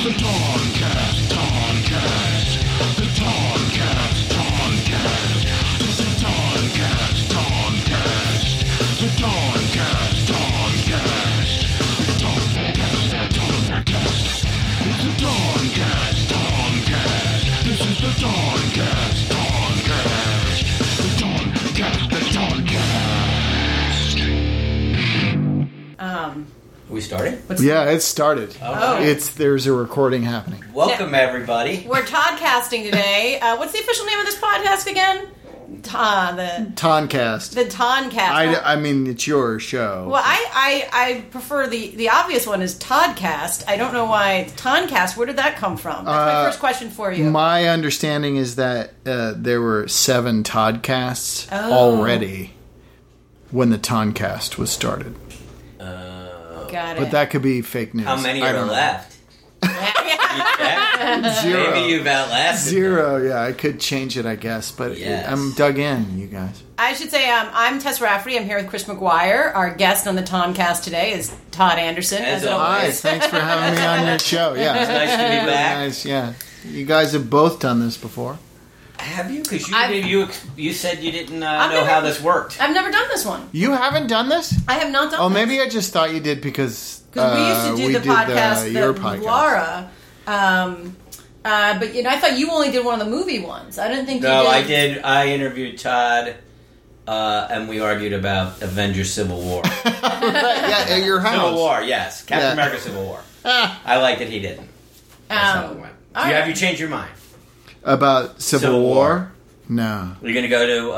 We started? Yeah, it started. Oh. There's a recording happening. Welcome, everybody. We're Toddcasting today. What's the official name of this podcast again? Toncast. The Toncast. I mean, it's your show. Well, I prefer the obvious one is Toddcast. I don't know why it's Toncast. Where did that come from? That's my first question for you. My understanding is that there were 7 Toddcasts already when the Toncast was started. Got it. But that could be fake news. How many are left? Zero. Maybe you've outlasted 0, yeah. I could change it, I guess. But yes. I'm dug in, you guys. I should say I'm Tess Rafferty. I'm here with Chris McGuire. Our guest on the Toncast today is Todd Anderson. As always. Hi, thanks for having me on your show. Yeah, It's nice to be back. Nice, yeah. You guys have both done this before. Have you? Because you said you didn't know how this worked. I've never done this one. You haven't done this? I have not done this. Oh, maybe I just thought you did because we used to do the podcast your with podcast. Laura. But I thought you only did one of the movie ones. I didn't think you did. No, I did. I interviewed Todd, and we argued about Avengers Civil War. Yeah, at your house. Civil War, yes. Captain America Civil War. I liked it, he didn't. That's how it went. Have you changed your mind? About Civil War? No. Are you going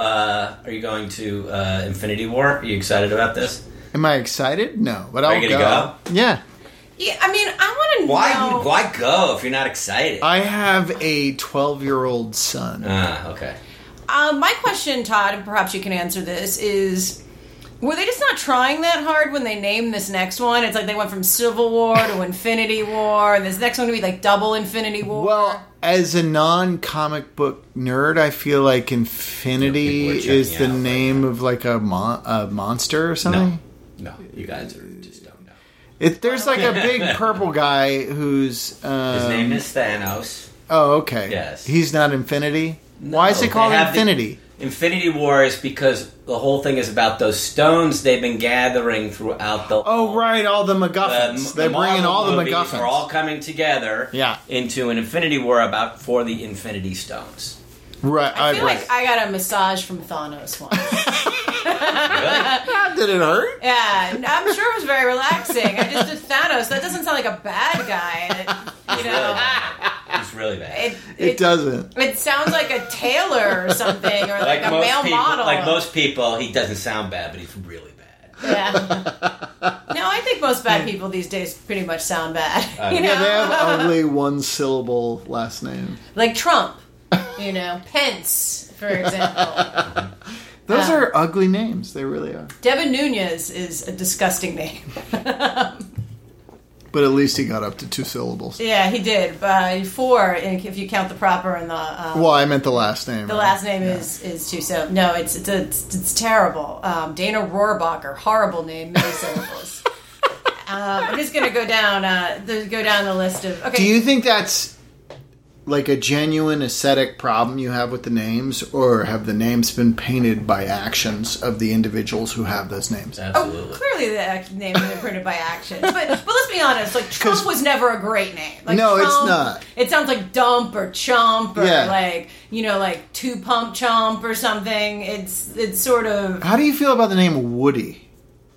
to Infinity War? Are you excited about this? Am I excited? No, but I'll Are you going to go? Yeah. Yeah, I mean, I want to know. Why go if you're not excited? I have a 12-year-old son. Okay. My question, Todd, and perhaps you can answer this, is... Were they just not trying that hard when they named this next one? It's like they went from Civil War to Infinity War, and this next one would be like double Infinity War. Well, as a non-comic book nerd, I feel like Infinity is the name of like a monster or something. No, you guys just don't know. There's like a big purple guy who's... His name is Thanos. Oh, okay. Yes. He's not Infinity? No, why is it called Infinity? Infinity War is because the whole thing is about those stones they've been gathering throughout the... Oh, right, all the MacGuffins. They're bringing all the MacGuffins. They're all coming together into an Infinity War for the Infinity Stones. Right. I feel like I got a massage from Thanos once. Really? Did it hurt? Yeah, I'm sure it was very relaxing. I just did Thanos. That doesn't sound like a bad guy. It's really bad. It doesn't. It sounds like a tailor or something, or like a male model. Like most people, he doesn't sound bad, but he's really bad. Yeah. No, I think most bad people these days pretty much sound bad. Yeah, they have ugly one-syllable last names. Like Trump. Pence, for example. Those are ugly names. They really are. Devin Nunes is a disgusting name. But at least he got up to 2 syllables. Yeah, he did. 4, if you count the proper and the... well, I meant the last name. The last name is 2 syllables. No, it's terrible. Dana Rohrabacher, horrible name, many syllables. I'm just going to go down the list of... Okay. Do you think that's like a genuine aesthetic problem you have with the names, or have the names been painted by actions of the individuals who have those names? Absolutely. Oh, clearly the names have been printed by actions. But let's be honest, like Trump was never a great name. Like, no, Trump, it's not. It sounds like dump or chump or like 2-pump chump or something. It's sort of... How do you feel about the name Woody?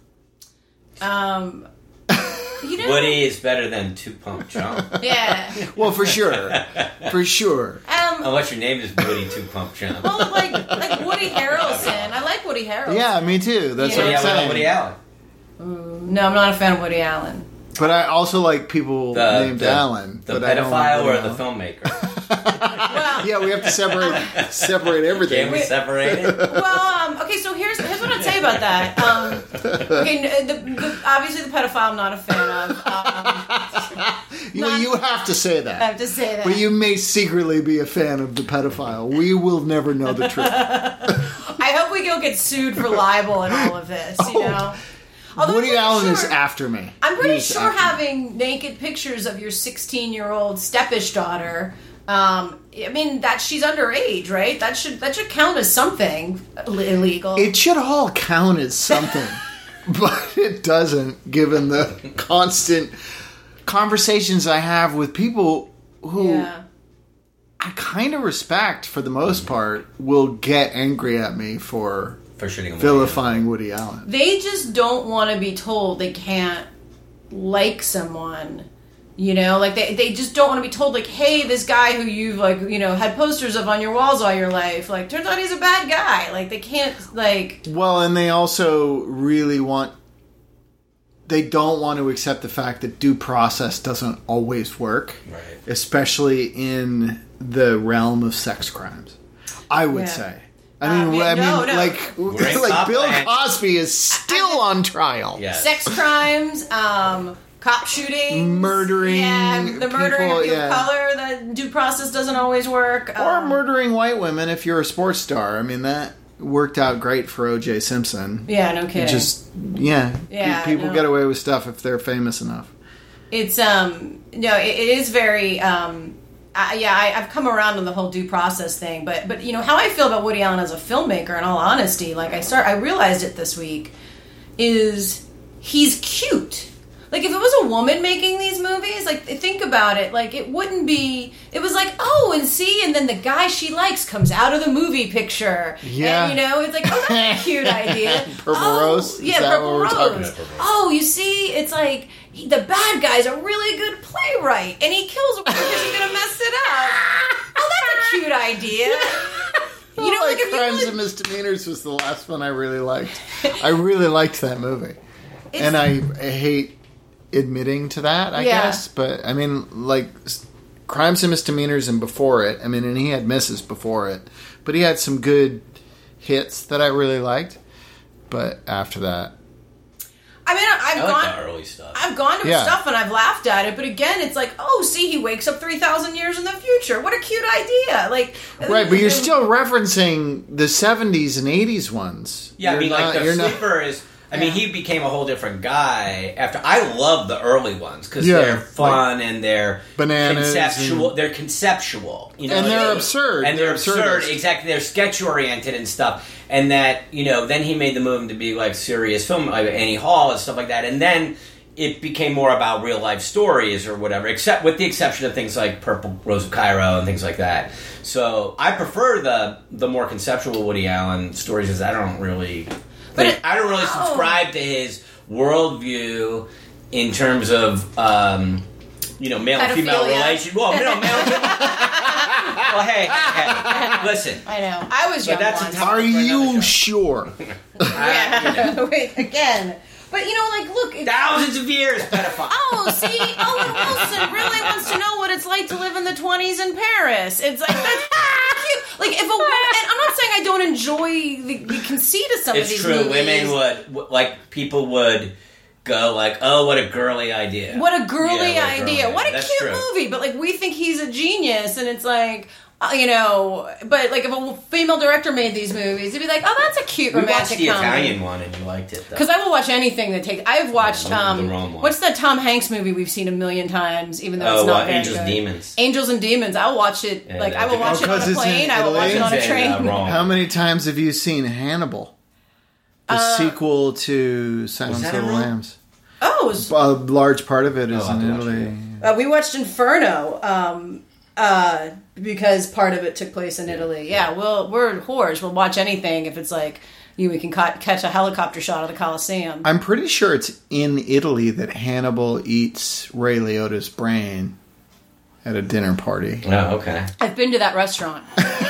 Woody is better than 2-pump chump. Yeah. Well, for sure. For sure. Unless your name is Woody 2-pump chump. Well, like Woody Harrelson. I like Woody Harrelson. Yeah, me too. That's what I'm saying. Woody Allen. No, I'm not a fan of Woody Allen. But I also like people named Allen. The pedophile or the filmmaker? Well, yeah, we have to separate everything. Can we separate it? Well, okay, so here's what I'd say about that. Obviously the pedophile I'm not a fan of. You have to say that. I have to say that. But you may secretly be a fan of the pedophile. We will never know the truth. I hope we don't get sued for libel and all of this, you know? Although Woody Allen is after me. I'm pretty He's sure after me. having naked pictures of your 16-year-old steppish daughter. I mean that she's underage, right? That should count as something illegal. It should all count as something, but it doesn't, given the constant conversations I have with people who I kind of respect for the most part will get angry at me for shitting on vilifying Woody Allen. They just don't want to be told they can't like someone. You know, like they just don't want to be told, like, hey, this guy who you've, like, you know, had posters of on your walls all your life, like, turns out he's a bad guy. Like, they can't, like... Well, and they also really want... They don't want to accept the fact that due process doesn't always work. Right. Especially in the realm of sex crimes, I would say. I mean, like Bill Cosby is still on trial. Yes. Sex crimes, cop shootings, murdering, the murdering people, of your color. The due process doesn't always work. Or murdering white women if you're a sports star. I mean, that worked out great for O.J. Simpson. Yeah, no kidding. People get away with stuff if they're famous enough. It's it is very I've come around on the whole due process thing, but you know how I feel about Woody Allen as a filmmaker. In all honesty, like I realized it this week, is he's cute. Like, if it was a woman making these movies, like, think about it, like, it wouldn't be... It was like, oh, and then the guy she likes comes out of the movie picture. Yeah. And, you know, it's like, oh, that's a cute idea. Purple Rose? Yeah, Purple Rose. Oh, you see, it's like, the bad guy's a really good playwright, and he kills her because he's going to mess it up. Oh, that's a cute idea. You know, like Crimes and Misdemeanors was the last one I really liked. I really liked that movie. And I hate... admitting to that, I guess, but I mean, like, Crimes and Misdemeanors and before it, I mean, and he had misses before it, but he had some good hits that I really liked, but after that... I mean, I like the early stuff. I've gone to his stuff and I've laughed at it, but again, it's like, oh, see, he wakes up 3,000 years in the future. What a cute idea. Like, right, but you're still referencing the 70s and 80s ones. Yeah, I mean, like, the Sleeper is... I mean, he became a whole different guy after. I love the early ones because they're fun and they're bananas conceptual. They're conceptual, you know, and they're absurd. And they're absurd, exactly. They're sketch oriented and stuff. And that, you know, then he made the move to be like serious film, like Annie Hall and stuff like that. And then it became more about real life stories or whatever, except with the exception of things like Purple Rose of Cairo and things like that. So I prefer the more conceptual Woody Allen stories because I don't really subscribe to his worldview in terms of, you know, male and female relations. Well, well, hey, listen. I know. I was young once. Are you sure? Wait, again. But, you know, like, look... Thousands of years, pedophile. Oh, see? Owen Wilson really wants to know what it's like to live in the 20s in Paris. It's like, that's cute. Like, if a woman... And I'm not saying I don't enjoy the conceit of some of these movies. It's true. Women would... Like, people would go like, oh, what a girly idea. What a girly idea. What a That's cute movie. But, like, we think he's a genius, and it's like... you know, but like if a female director made these movies, it'd be like, oh, that's a cute romantic comedy. You watched the Italian one and you liked it, though. Because I will watch anything that takes... I've watched, what's that Tom Hanks movie we've seen a million times, even though it's not very Angels good? Demons. Angels and Demons. I'll watch it, I will watch it on a plane, I will watch it on a train. How many times have you seen Hannibal? The sequel to Silence of the Lambs. Oh, a large part of it is in Italy. We watched Inferno, because part of it took place in Italy. Yeah, we're whores. We'll watch anything if it's like we can catch a helicopter shot of the Colosseum. I'm pretty sure it's in Italy that Hannibal eats Ray Liotta's brain at a dinner party. Oh, okay. I've been to that restaurant.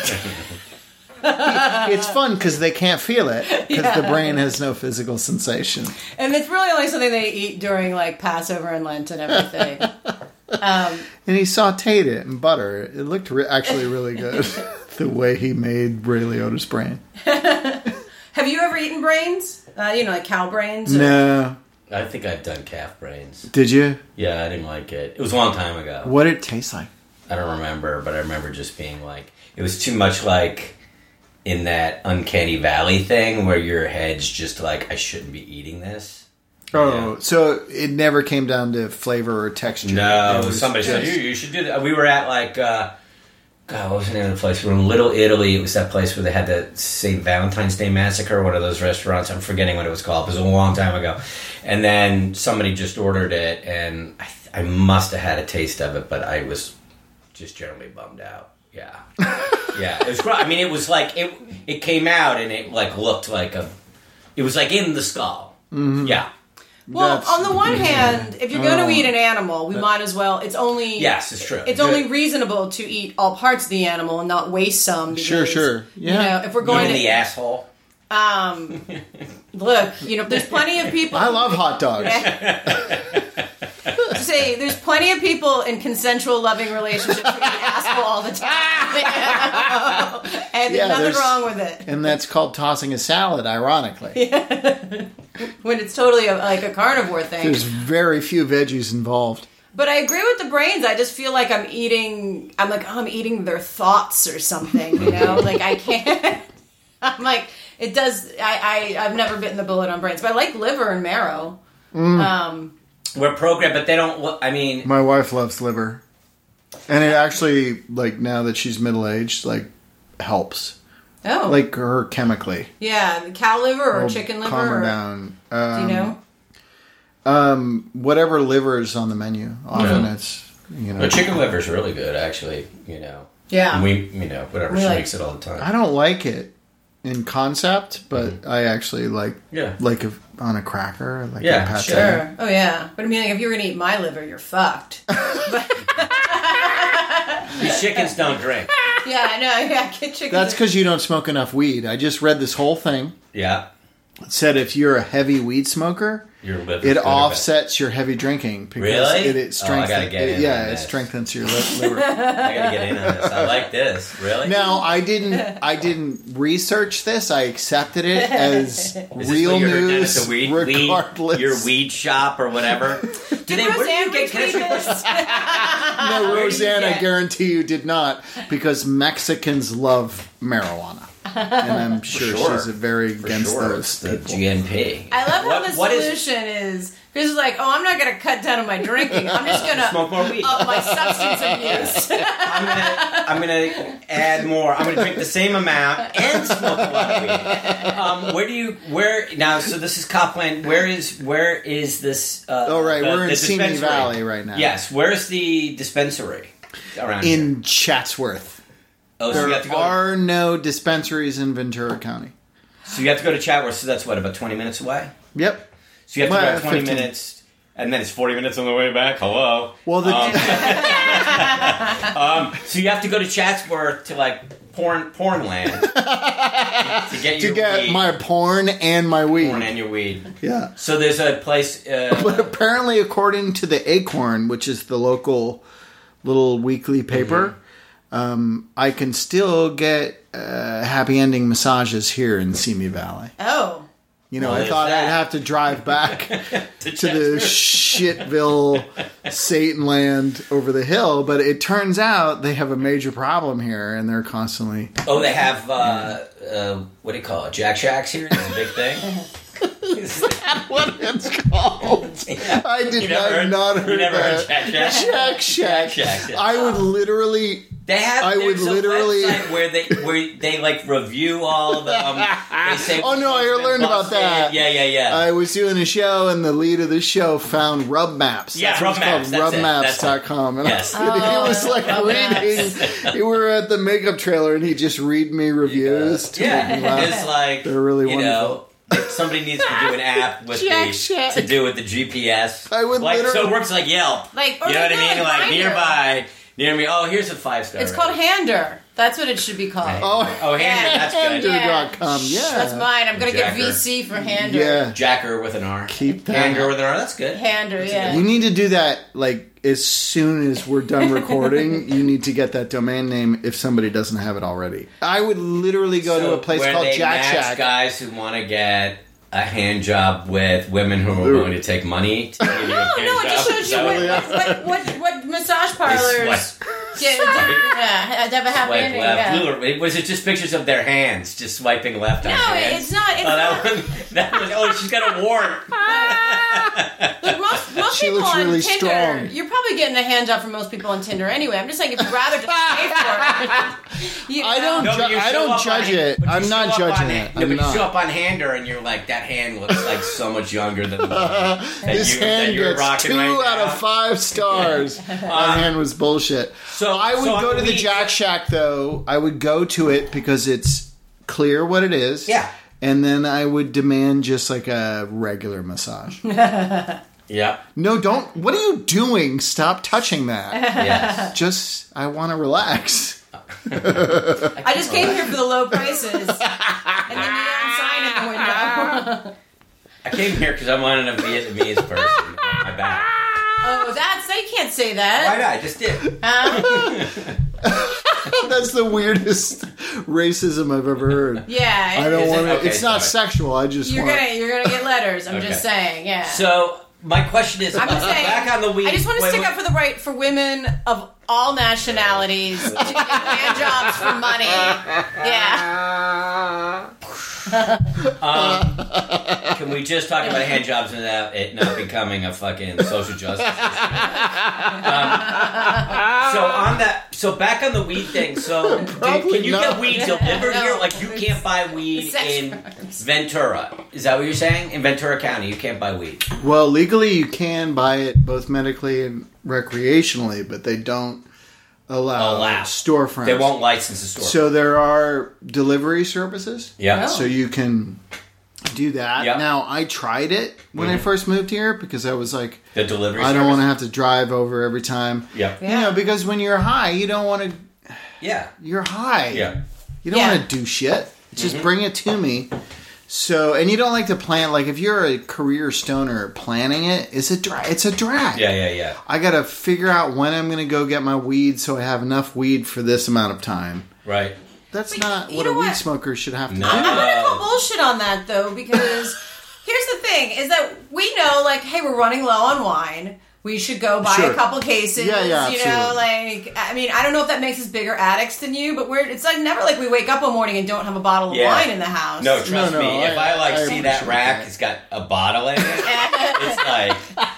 It's fun because they can't feel it because the brain has no physical sensation. And it's really only something they eat during like Passover and Lent and everything. And he sauteed it in butter. It looked actually really good, the way he made Ray Liotta's brain. Have you ever eaten brains? You know, like cow brains? No. I think I've done calf brains. Did you? Yeah, I didn't like it. It was a long time ago. What did it taste like? I don't remember, but I remember just being like... It was too much like in that Uncanny Valley thing where your head's just like, I shouldn't be eating this. Oh, so it never came down to flavor or texture. No, somebody said you should do that. We were at like God, what was the name of the place? We were in Little Italy. It was that place where they had the St. Valentine's Day Massacre, one of those restaurants. I'm forgetting what it was called. It was a long time ago. And then somebody just ordered it, and I must have had a taste of it, but I was just generally bummed out. Yeah. Yeah. It was great. I mean, it was like, it came out, and it like looked like it was like in the skull. Mm-hmm. Yeah. Well, on the one hand, if you're going to eat an animal, we might as well. It's only yes, it's true. It's only reasonable to eat all parts of the animal and not waste some. Because, sure. Yeah. You know, if we're going even to the asshole. Look, you know, there's plenty of people. I love hot dogs. Say there's plenty of people in consensual, loving relationships who eat asshole all the time, and there's nothing wrong with it. And that's called tossing a salad, ironically. Yeah. When it's totally like a carnivore thing. There's very few veggies involved. But I agree with the brains. I just feel like I'm eating their thoughts or something, you know? Like, I can't. I'm like, it does. I've never bitten the bullet on brains, but I like liver and marrow. We're programmed, but they don't. I mean, my wife loves liver, and it actually, like, now that she's middle aged, like, helps. Oh, like her chemically. Yeah, the cow liver or chicken liver. Calm her down. Do you know? Whatever liver is on the menu. Often it's, you know. But chicken liver is really good, actually. You know. Yeah. And she makes it all the time. I don't like it in concept, but I actually like on a cracker, like a pate. Sure. Oh yeah, but I mean, like, if you're gonna eat my liver, you're fucked. These chickens don't drink. Yeah, no, yeah, get chickens. That's because you don't smoke enough weed. I just read this whole thing. Yeah. It said if you're a heavy weed smoker, it offsets your heavy drinking. Because really? It strengthens. It strengthens your liver. I gotta get in on this. I like this. Really? Now, I didn't research this. I accepted it as real news, regardless. Your weed shop or whatever. Did Roseanne retweet this? No, Roseanne, I guarantee you did not, because Mexicans love marijuana. And I'm sure she's very against those the people. GNP. I love how the solution is because it's like, I'm not going to cut down on my drinking. I'm just going to smoke more weed. Up my substance abuse. I'm going to add more. I'm going to drink the same amount and smoke a lot of weed. So this is Copland. Where is this? We're in Simi Valley right now. Yes. Where's the dispensary around here? In Chatsworth. Oh, so there are no dispensaries in Ventura County. So you have to go to Chatsworth, so that's about 20 minutes away? Yep. So you have to go 20 minutes, and then it's 40 minutes on the way back? Hello? Well, so you have to go to Chatsworth to, like, porn land to get weed. My porn and my weed. Porn and your weed. Yeah. So there's a place... but apparently, according to the Acorn, which is the local little weekly paper... I can still get happy ending massages here in Simi Valley. Oh. You know, I thought I'd have to drive back to the Shitville Satan land over the hill, but it turns out they have a major problem here, and they're constantly... Oh, they have, what do you call it, Jack Shacks here? It's a big thing? Is that what it's called? Yeah. I not heard you never that. Heard Jack Shack? Jack Shack. Yeah. I would literally... There's a website where they like review all of them. They say, oh no, I learned about that. Yeah. I was doing a show, and the lead of the show found Rub Maps. Yeah, Rub Maps. Rubmaps.com. And yes. He was like reading. We were at the makeup trailer, and he'd just read me reviews. It's like they're really wonderful. Somebody needs to do an app with to do with the GPS. I would so it works like Yelp. You know what I mean? Like nearby. Near me. Oh, here's a 5-star. It's called Hander. That's what it should be called. Oh, Hander. That's good. Hander.com. Yeah. That's mine. I'm going to get VC for Hander. Yeah. Jacker with an R. Keep that. Hander with an R. That's good. Hander, yeah. You need to do that, like, as soon as we're done recording. You need to get that domain name if somebody doesn't have it already. I would literally go to a place called Jack Shack. Guys who want to get a hand job with women who are willing to take money to give you a hand job. It just shows you what massage parlors have a happy ending. Yeah. Was it just pictures of their hands just swiping left on hands? No, it's not. That one. Oh, she's got a wart. Look, most She people looks on really Tinder, strong. you're probably getting a hand job from most people on Tinder anyway. I'm just saying, if you'd rather just pay for it. You know? I don't judge it. I'm not judging it. No, but you show up on Hander and you're like, that hand looks like so much younger than the one that His hand you're gets rocking 2 right out now. of 5 stars. That hand was bullshit. So I would on go to the week- Jack Shack, though. I would go to it because it's clear what it is. Yeah. And then I would demand just like a regular massage. Yeah. No, don't. What are you doing? Stop touching that. Yes. Just, I want to relax. I just came here for the low prices and the neon sign in the window. I came here because I wanted a Vietnamese person on my back. Oh, you can't say Why that. not? I just did. That's the weirdest racism I've ever heard. Yeah, I don't Is it? want to. Okay, it's not sorry. sexual. I just you're want. gonna get letters. I'm just Okay. saying. Yeah. So my question is, I'm just saying. back on the week. I just want to wait, stick wait. up for the right for women of all nationalities to get hand jobs for money. Yeah. Can we just talk about hand jobs without it not becoming a fucking social justice issue? So back on the weed thing. So Probably can you not. get weed delivered No. here? Like you can't buy weed Sex in crimes. Ventura. Is that what you're saying? In Ventura County, you can't buy weed. Well, legally you can buy it both medically and recreationally, but they don't allow storefronts. They won't license the store. So there are delivery services. yeah. Oh. So you can do that. Yeah. Now, I tried it when I first moved here because I was like, The delivery. I don't want to service? have to drive over every time. Yeah. Yeah. You know, because when you're high, you don't want to. Yeah. You're high. Yeah. You don't Yeah. want to do shit. Just bring it to me. So, and you don't like to plan. Like, if you're a career stoner, planning it's a drag. Yeah. I got to figure out when I'm going to go get my weed so I have enough weed for this amount of time. Right. That's But not you what know a weed what? smoker should have to No. do. I'm gonna call bullshit on that though, because here's the thing: is that we know, like, hey, we're running low on wine. We should go buy Sure. a couple cases. Yeah, You know, absolutely. like, I mean, I don't know if that makes us bigger addicts than you, but it's like never like we wake up one morning and don't have a bottle of Yeah. wine in the house. No, trust No, me. If I I see that appreciate rack, that. it's got a bottle in it. It's like,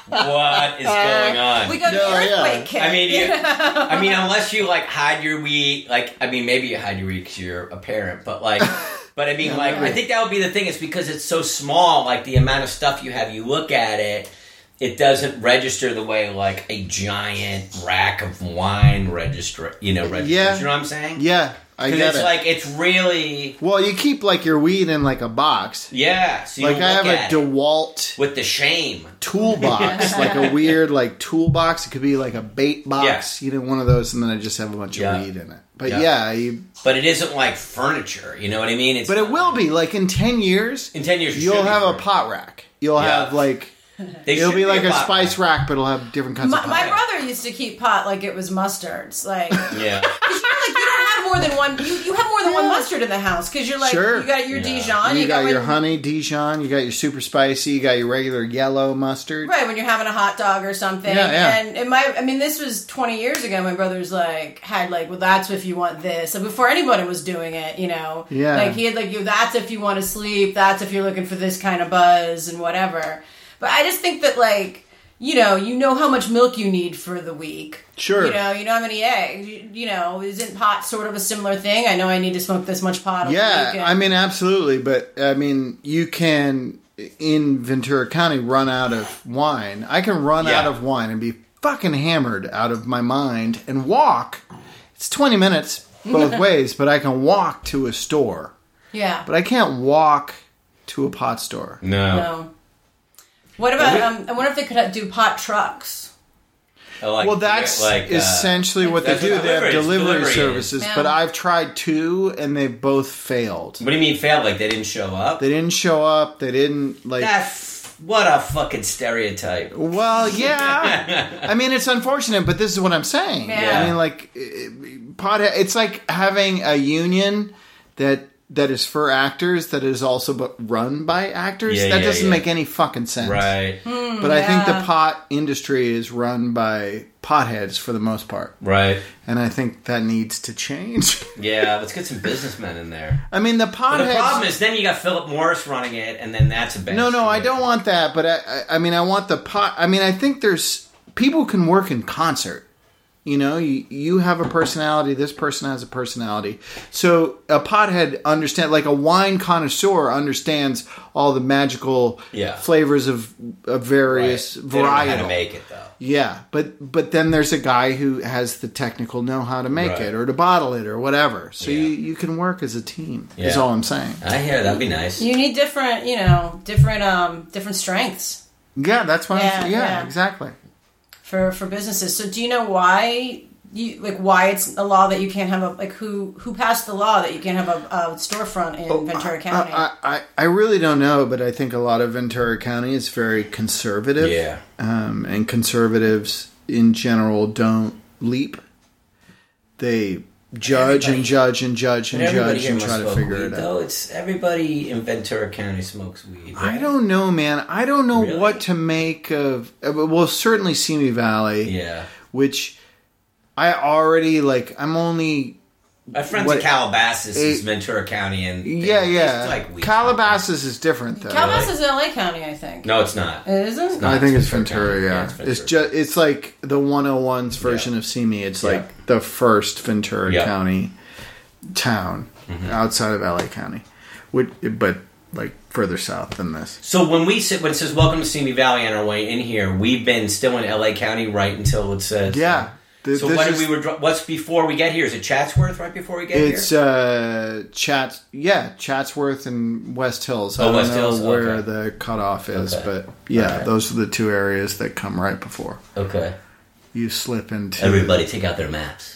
what is going on? we go to the No, yeah. earthquake kit. I mean, you know? unless you like hide your weed, like, I mean, maybe you hide your weed because you're a parent, but like, but I mean, like, I think that would be the thing. Is because it's so small, like the amount of stuff you have, you look at it, it doesn't register the way like a giant rack of wine registers. Yeah. You know what I'm saying? Yeah, I Because get it's it. like it's really Well, you keep like your weed in like a box. yeah. So you Like look I have at a it DeWalt with the shame. toolbox, like a weird like toolbox. It could be like a bait box, Yeah. you know, one of those, and then I just have a bunch Yeah. of weed in it. But Yeah. you, But it isn't like furniture. You know what I mean? It's but it not will like- be like in 10 years. in 10 years. it You'll should be have a furniture. pot rack. You'll Yeah. have like They it'll should be like a pot spice rack, but it'll have different kinds of pot. My brother used to keep pot like it was mustards, like. Yeah. Because you're like, you don't have more than one. You have more than one mustard in the house because you're like, Sure. you got your Yeah. Dijon, You got when- your honey Dijon, you got your super spicy, you got your regular yellow mustard. right when you're having a hot dog or something. Yeah, yeah. And this was 20 years ago. My brother's like had like, well, that's if you want this. So before anybody was doing it, you know, Yeah. like he had like, that's if you want to sleep. That's if you're looking for this kind of buzz and whatever. But I just think that like. You know how much milk you need for the week. Sure. You know how many eggs. You know, isn't pot sort of a similar thing? I know I need to smoke this much pot a week. Yeah, and- I mean, absolutely. But, I mean, you can, in Ventura County, run out of wine. I can run Yeah. out of wine and be fucking hammered out of my mind and walk. It's 20 minutes both ways, but I can walk to a store. yeah. But I can't walk to a pot store. No. What about? I wonder if they could do pot trucks. Like, Well, that's essentially what they that's do. what They have delivery delivery is. services, Yeah. but I've tried 2, and they've both failed. What do you mean failed? Like they didn't show up? They didn't show up. They didn't, like... What a fucking stereotype. Well, yeah. I mean, it's unfortunate, but this is what I'm saying. Yeah. I mean, like, it's like having a union that that is for actors that is also run by actors. Yeah, that yeah, doesn't yeah. make any fucking sense. Right. But I think the pot industry is run by potheads for the most part. Right. And I think that needs to change. Yeah, let's get some businessmen in there. I mean, the But potheads... the problem is then you got Philip Morris running it, and then that's a bad No, I situation. don't want that. But I mean, I want the pot... I mean, I think there's... People can work in concert. You know, you have a personality. This person has a personality. So a pothead understands, like a wine connoisseur understands all the magical flavors of various They don't know how varietal. to make it, though. Yeah, but then there's a guy who has the technical know-how to make it or to bottle it or whatever. So you can work as a team. Is all I'm saying. I hear that'd be nice. You need different strengths. Yeah, that's why. Yeah. Exactly. For businesses. So do you know why why it's a law that you can't have who passed the law that you can't have a storefront in Ventura County? I really don't know, but I think a lot of Ventura County is very conservative. Yeah. And conservatives in general don't leap. They judge and judge and judge and judge and try to figure it out. Though it's everybody in Ventura County smokes weed. Right? I don't know, man. I don't know Really? what to make of. Well, certainly Simi Valley. Yeah. Which I already I'm only. My friend's in Calabasas is Ventura County, and Yeah. like weed. Calabasas is different though. Calabasas is LA County, I think. No, it's not. It isn't? It's not. I think it's Ventura Ventura. County. Yeah, it's Ventura. it's just it's like the 101's version of Simi. It's like the first Ventura County town outside of LA County, but like further south than this. So when it says "Welcome to Simi Valley" on our way in here, we've been still in LA County right until it says So what's before we get here? Is it Chatsworth right before we get here? It's Chatsworth and West Hills. I Oh, don't West know Hills, where okay. the cutoff is, Okay. but those are the two areas that come right before. Okay. You slip into Everybody take out their maps.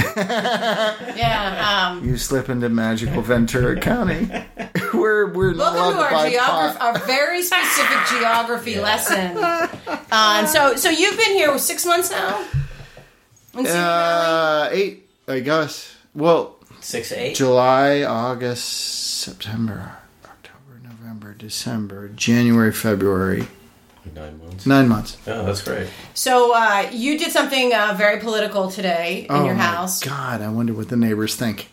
Yeah. You slip into magical Ventura County. we're not Welcome to allowed to buy our very specific geography lesson. And so you've been here 6 months now? In Simi Valley? 8, I guess. Well, 6 to 8. July, August, September, October, November, December, January, February. 9 months. 9 months. Oh, that's great. So you did something very political today in your house. God, I wonder what the neighbors think.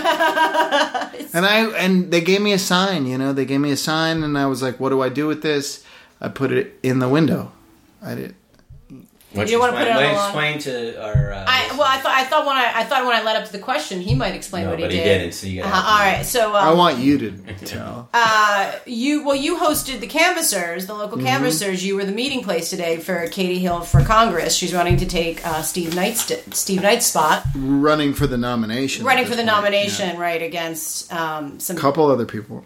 And they gave me a sign. They gave me a sign, and I was like, "What do I do with this?" I put it in the window. I did. You don't want to put it on the lawn? Explain to our. I thought when I led up to the question, he might explain what he did. But he didn't. So you all right, so I want you to tell. you hosted the canvassers, the local canvassers. You were the meeting place today for Katie Hill for Congress. She's running to take Steve Knight's spot. Running for the nomination. Running for the nomination, right, against some couple other people.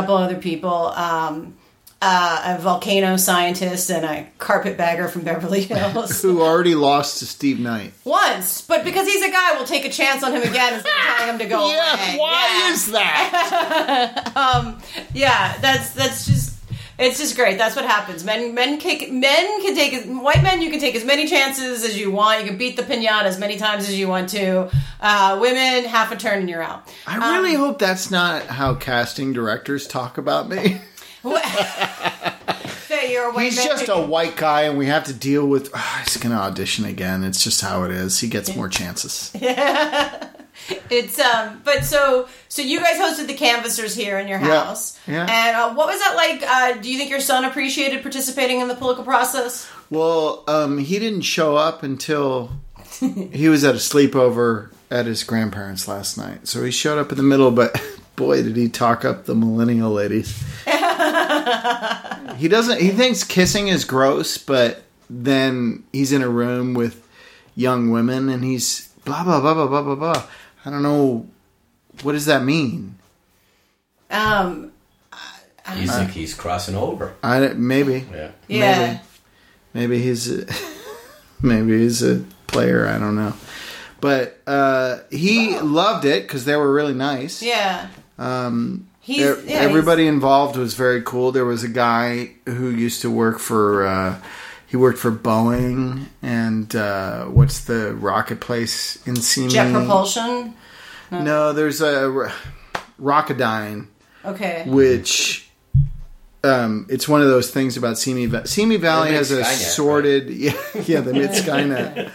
A volcano scientist and a carpetbagger from Beverly Hills. Who already lost to Steve Knight. Once, but because he's a guy, we'll take a chance on him again instead of telling him to go away. Why is that? That's just... It's just great. That's what happens. White men, you can take as many chances as you want. You can beat the piñata as many times as you want to. Women, half a turn and you're out. I really hope that's not how casting directors talk about me. You're a white He's man. just a white guy, and we have to deal with. He's going to audition again. It's just how it is. He gets more chances. It's but so you guys hosted the canvassers here in your house. Yeah. And what was that like? Do you think your son appreciated participating in the political process? Well, he didn't show up until he was at a sleepover at his grandparents' last night. So he showed up in the middle, but boy, did he talk up the millennial ladies. He thinks kissing is gross, but then he's in a room with young women and he's blah, blah, blah, blah, blah, blah, blah. I don't know. What does that mean? He's crossing over. Maybe. Yeah. Maybe he's a player. I don't know. But he loved it because they were really nice. Yeah. Everybody involved was very cool. There was a guy who used to work for he worked for Boeing and what's the rocket place in Simi? Jet Propulsion? No, there's a Rockadine, Okay. which it's one of those things about Simi Valley. Simi Valley has a Skynet, sordid, right? yeah, the mid Skynet.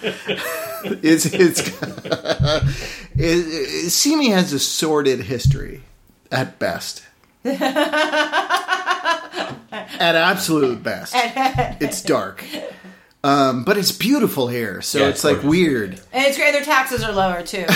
Simi has a sordid history at best. At absolute best, it's dark. But it's beautiful here, so it's like weird. And it's great. Their taxes are lower too.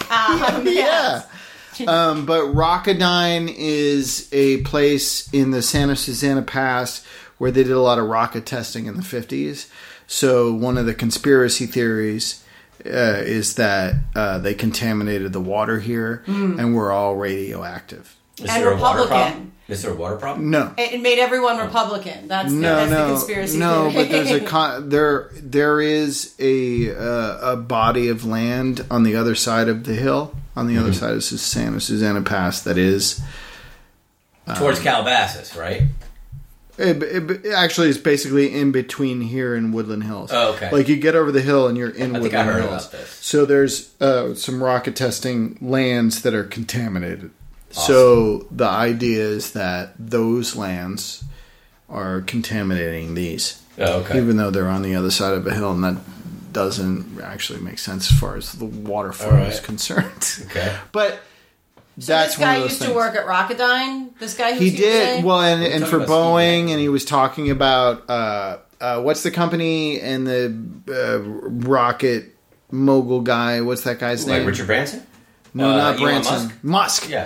Yeah. But Rockadine is a place in the Santa Susana Pass where they did a lot of rocket testing in the 50s. So one of the conspiracy theories is that they contaminated the water here and we're all radioactive. Is there a water problem? Is there a water problem? No. It made everyone Republican. That's the conspiracy theory. No, but there is a body of land on the other side of the hill, on the other side of Santa Susana Pass that is Towards Calabasas, right? It actually is basically in between here and Woodland Hills. Oh, okay. Like you get over the hill and you're in Woodland Hills. I think I heard about this. So there's some rocket testing lands that are contaminated. Awesome. So the idea is that those lands are contaminating these. Oh, okay. Even though they're on the other side of a hill, and that doesn't actually make sense as far as the water flow is concerned. Okay. But So that's this guy one of those used things. to work at Rocketdyne? This guy who's He here did today? well, and for talking about Boeing, Steve and he was talking about what's the company and the rocket mogul guy? What's that guy's name? Like Richard Branson? No, not Elon Branson. Musk. Yeah.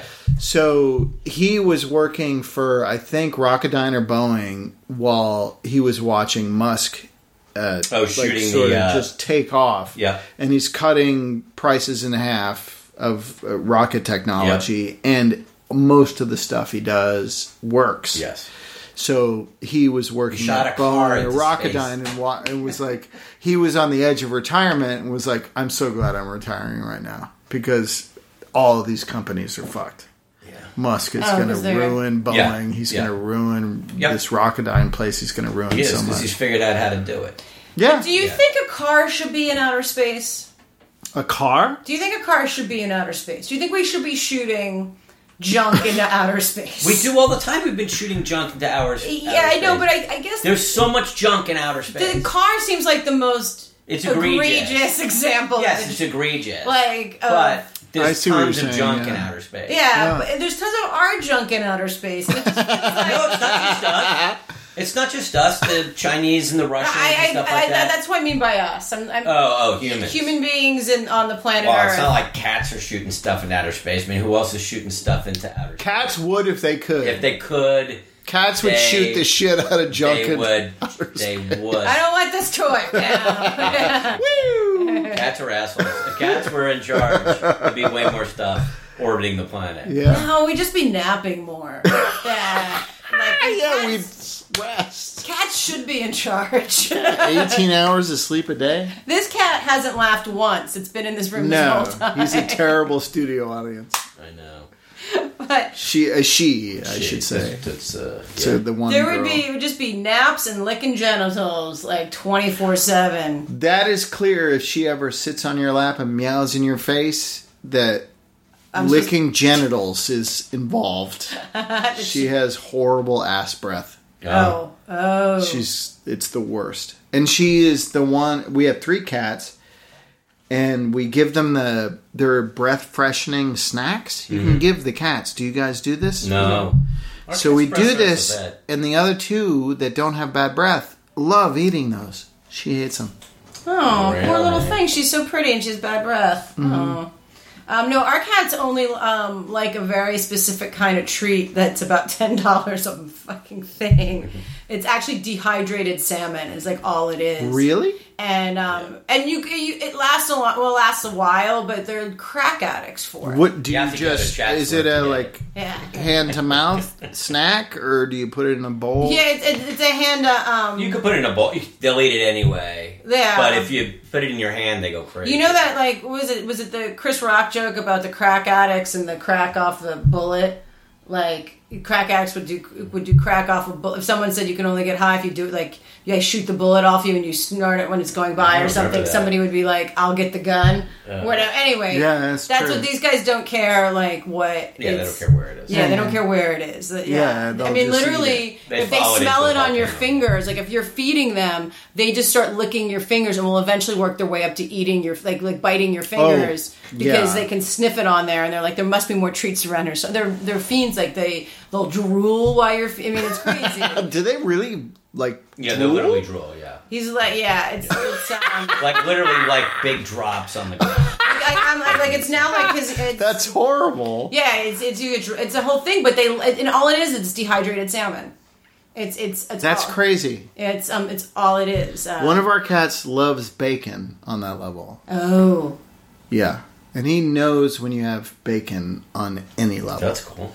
So he was working for, I think, Rocketdyne or Boeing while he was watching Musk. Shooting sort of just take off. Yeah. And he's cutting prices in half of rocket technology, and most of the stuff he does works. Yes. So he was working shot at a car Boeing or into Rocketdyne and was like, he was on the edge of retirement and was like, I'm so glad I'm retiring right now because all of these companies are fucked. Yeah. Musk is going to ruin Boeing. Yeah. He's going to ruin Yep. this Rocketdyne place. He's going to ruin He is, so because much. he's figured out how to do it. Yeah. Do you think a car should be in outer space? A car? Do you think a car should be in outer space? Do you think we should be shooting junk into outer space? We do all the time. We've been shooting junk into outer space. Yeah, I know, but I guess there's so much junk in outer space. the car seems like the most It's egregious. example. Yes, of it's egregious. Like, but I there's see what tons you're of saying, junk in yeah. outer space. Yeah, but there's tons of our junk in outer space. And it just feels like, No, it's not just us. It's not just us. The Chinese and the Russians and stuff like that. That's what I mean by us. Humans. Human beings on the planet Well, Earth. it's not like cats are shooting stuff in outer space. I mean, who else is shooting stuff into outer space? Cats would if they could. If they could, Cats would shoot the shit out of junk. they in would. outer They space. would. I don't want this toy. Yeah. Woo! Cats are assholes. If cats were in charge, there'd be way more stuff orbiting the planet. Yeah. No, we'd just be napping more. Yeah. Like, Yeah, we'd cats, rest. cats should be in charge. 18 hours of sleep a day? This cat hasn't laughed once. It's been in this room No, this whole time. he's a terrible studio audience. I know. But She, I should say. So the one there girl. it would just be naps and licking genitals like 24/7. That is clear if she ever sits on your lap and meows in your face that licking genitals is involved. She has horrible ass breath. Oh. It's the worst. And she is the one, we have 3 cats and we give them their breath freshening snacks. You can give the cats. Do you guys do this? No. So we do this, and the other 2 that don't have bad breath love eating those. She hates them. Oh, Really? poor little thing. She's so pretty and she has bad breath. Oh. No, our cats only like a very specific kind of treat that's about $10 a fucking thing. It's actually dehydrated salmon is like all it is. Really? And you it lasts a lot. Well, it lasts a while, but they're crack addicts for it. What do You you have to go to just? Chatsworth Is it to a get like Yeah. hand to mouth snack, or do you put it in a bowl? Yeah, it's a hand. You could put it in a bowl. They'll eat it anyway. Yeah. But if you put it in your hand, they go crazy. You know that like was it the Chris Rock joke about the crack addicts and the crack off the bullet? Like crack addicts would do crack off a bullet. If someone said you can only get high if you do it, like you shoot the bullet off you and you snort it when it's going by or something, somebody would be like, "I'll get the gun." Whatever. Anyway, that's true. What these guys don't care. Like what? Yeah, they don't care where it is. Yeah, they don't care where it is. Yeah, I mean, literally, if they smell it on your fingers, like if you're feeding them, they just start licking your fingers and will eventually work their way up to eating your like biting your fingers because they can sniff it on there, and they're like, there must be more treats around here. So they're fiends. Like they'll drool while you're. I mean, it's crazy. Do they really like? Yeah, they'll literally drool. Yeah. He's like, it's like literally like big drops on the ground. I'm like it's now like because that's horrible. Yeah, it's a whole thing, but and all it is it's dehydrated salmon. It's that's crazy. It's all it is. One of our cats loves bacon on that level. Oh. Yeah, and he knows when you have bacon on any level. That's cool.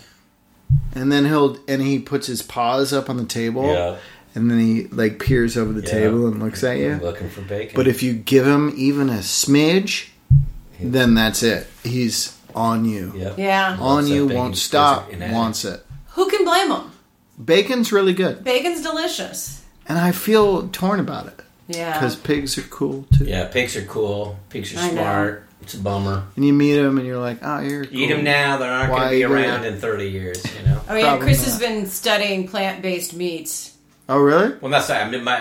And then he puts his paws up on the table. Yeah. And then he like peers over the table and looks at you. Looking for bacon. But if you give him even a smidge, then that's it. He's on you. Yep. Yeah. On you, won't stop, wants it. Who can blame him? Bacon's really good. Bacon's delicious. And I feel torn about it. Yeah. Because pigs are cool too. Yeah, pigs are cool. Pigs are smart. It's a bummer. And you meet them and you're like, oh, you're cool. Eat them now. They're not going to be around in 30 years, you know? Oh, yeah. Chris has been studying plant-based meats. Oh, really? Well, that's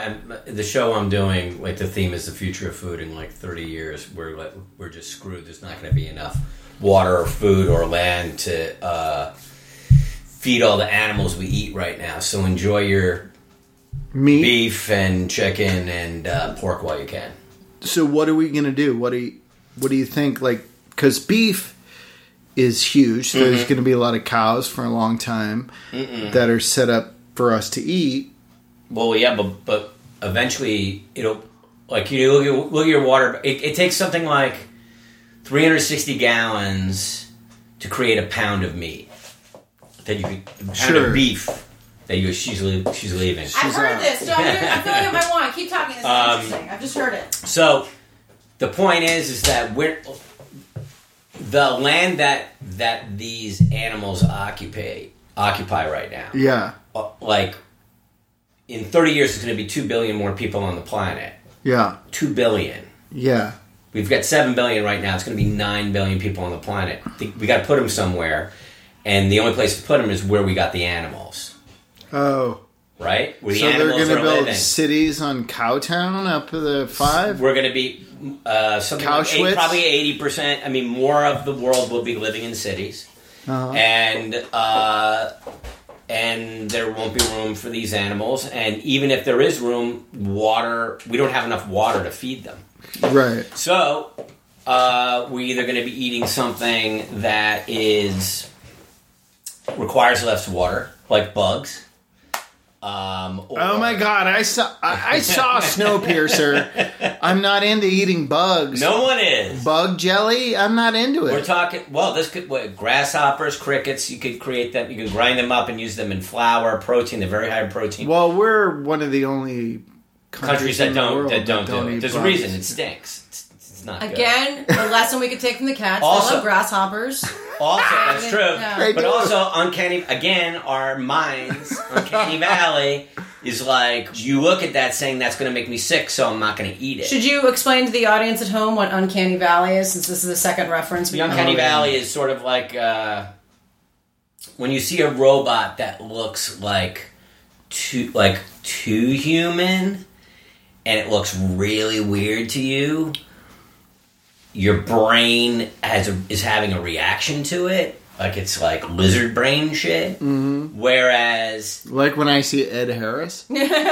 the show I'm doing. Like the theme is the future of food in like 30 years. We're just screwed. There's not going to be enough water or food or land to feed all the animals we eat right now. So enjoy your meat, beef, and chicken and pork while you can. So what are we going to do? What do you think? Like, because beef is huge. So there's going to be a lot of cows for a long time that are set up for us to eat. Well, yeah, but eventually it'll, like, you look at your water. It takes something like 360 gallons to create a pound of meat. That you could, pound of beef that she's leaving. I've heard this. So I'm filling up my wine. Keep talking. This is interesting. I've just heard it. So the point is that the land that these animals occupy right now. Yeah. Like, in 30 years, there's going to be 2 billion more people on the planet. Yeah. 2 billion. Yeah. We've got 7 billion right now. It's going to be 9 billion people on the planet. We got to put them somewhere. And the only place to put them is where we got the animals. Oh. Right? Where the so animals they're going to build living. Cities on Cowtown up to the 5? We're going to be something like probably 80%. I mean, more of the world will be living in cities. Uh-huh. And there won't be room for these animals. And even if there is room, we don't have enough water to feed them. Right. So, we're either going to be eating something that requires less water, like bugs. Oh my God! I saw Snowpiercer. I'm not into eating bugs. No one is. Bug jelly? I'm not into it. We're talking. Well, grasshoppers, crickets. You could create them. You can grind them up and use them in flour, protein. They're very high in protein. Well, we're one of the only countries that don't do it. bugs. There's a reason. It stinks. It's not good. Again, the lesson we could take from the cats. Also, they love grasshoppers. Also, that's true. Yeah. But also, uncanny. Again, our minds, uncanny valley is like, you look at that saying that's going to make me sick, so I'm not going to eat it. Should you explain to the audience at home what uncanny valley is, since this is the second reference? The uncanny valley is sort of like when you see a robot that looks like too human, and it looks really weird to you. Your brain is having a reaction to it, like it's like lizard brain shit. Mm-hmm. Whereas, like when I see Ed Harris,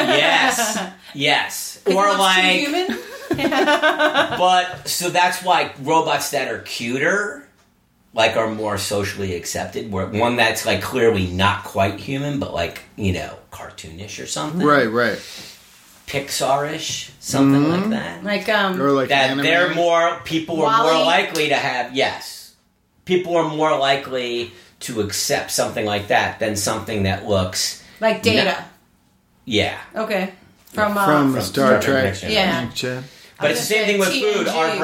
yes, or like, human? But so that's why robots that are cuter, like, are more socially accepted. Where one that's like clearly not quite human, but like, cartoonish or something, right. Pixar-ish, something like that. Or like that anime. People are more likely to have, people are more likely to accept something like that than something that looks... Like Data. Yeah. Okay. From Star Trek. Yeah. But it's the same thing with food. Our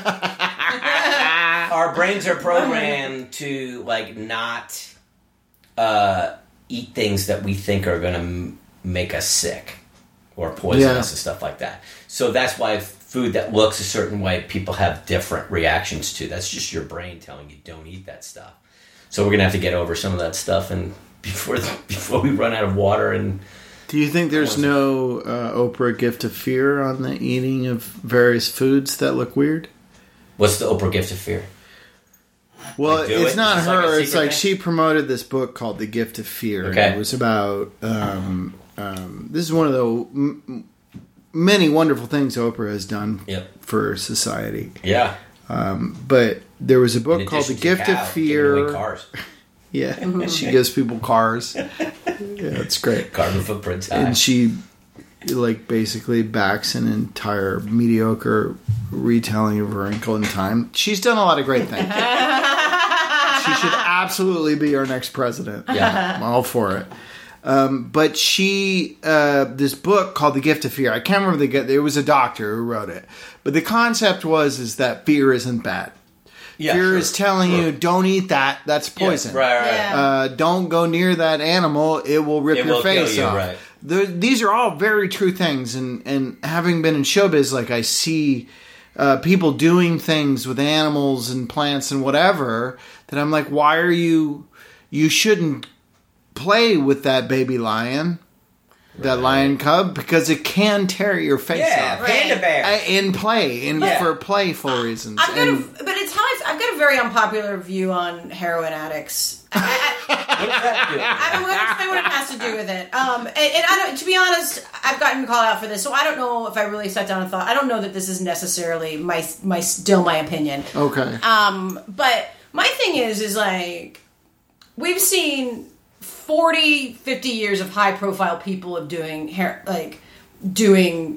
brains are programmed to, like, not eat things that we think are going to make us sick or poison us and stuff like that. So that's why food that looks a certain way, people have different reactions to. That's just your brain telling you don't eat that stuff. So we're going to have to get over some of that stuff and before we run out of water. And do you think there's no Oprah gift of fear on the eating of various foods that look weird? What's the Oprah gift of fear? Well, it's not her. It's like thing? she promoted this book called The Gift of Fear. Okay. And it was about... this is one of the many wonderful things Oprah has done for society. Yeah. But there was a book called The Gift of Fear. Cars. Yeah. She gives people cars. Yeah, it's great. Carbon footprints high. And she basically backs an entire mediocre retelling of A Wrinkle in Time. She's done a lot of great things. She should absolutely be our next president. Yeah. I'm all for it. But she, this book called The Gift of Fear, I can't remember it was a doctor who wrote it. But the concept is that fear isn't bad. Yeah, fear is telling you, don't eat that, that's poison. Yeah, right. Yeah. Don't go near that animal, it will rip your face off. Right. These are all very true things, and having been in showbiz, I see people doing things with animals and plants and whatever, that I'm like, why are you shouldn't play with that baby lion, that lion cub, because it can tear your face off. Panda bear. In play, for playful reasons. But it's how I've got a very unpopular view on heroin addicts. What does that do? I'm going to explain what it has to do with it. And I don't, to be honest, I've gotten called out for this, so I don't know if I really sat down and thought. I don't know that this is necessarily my opinion. Okay. But my thing is we've seen 40, 50 years of high profile people of dying of heroin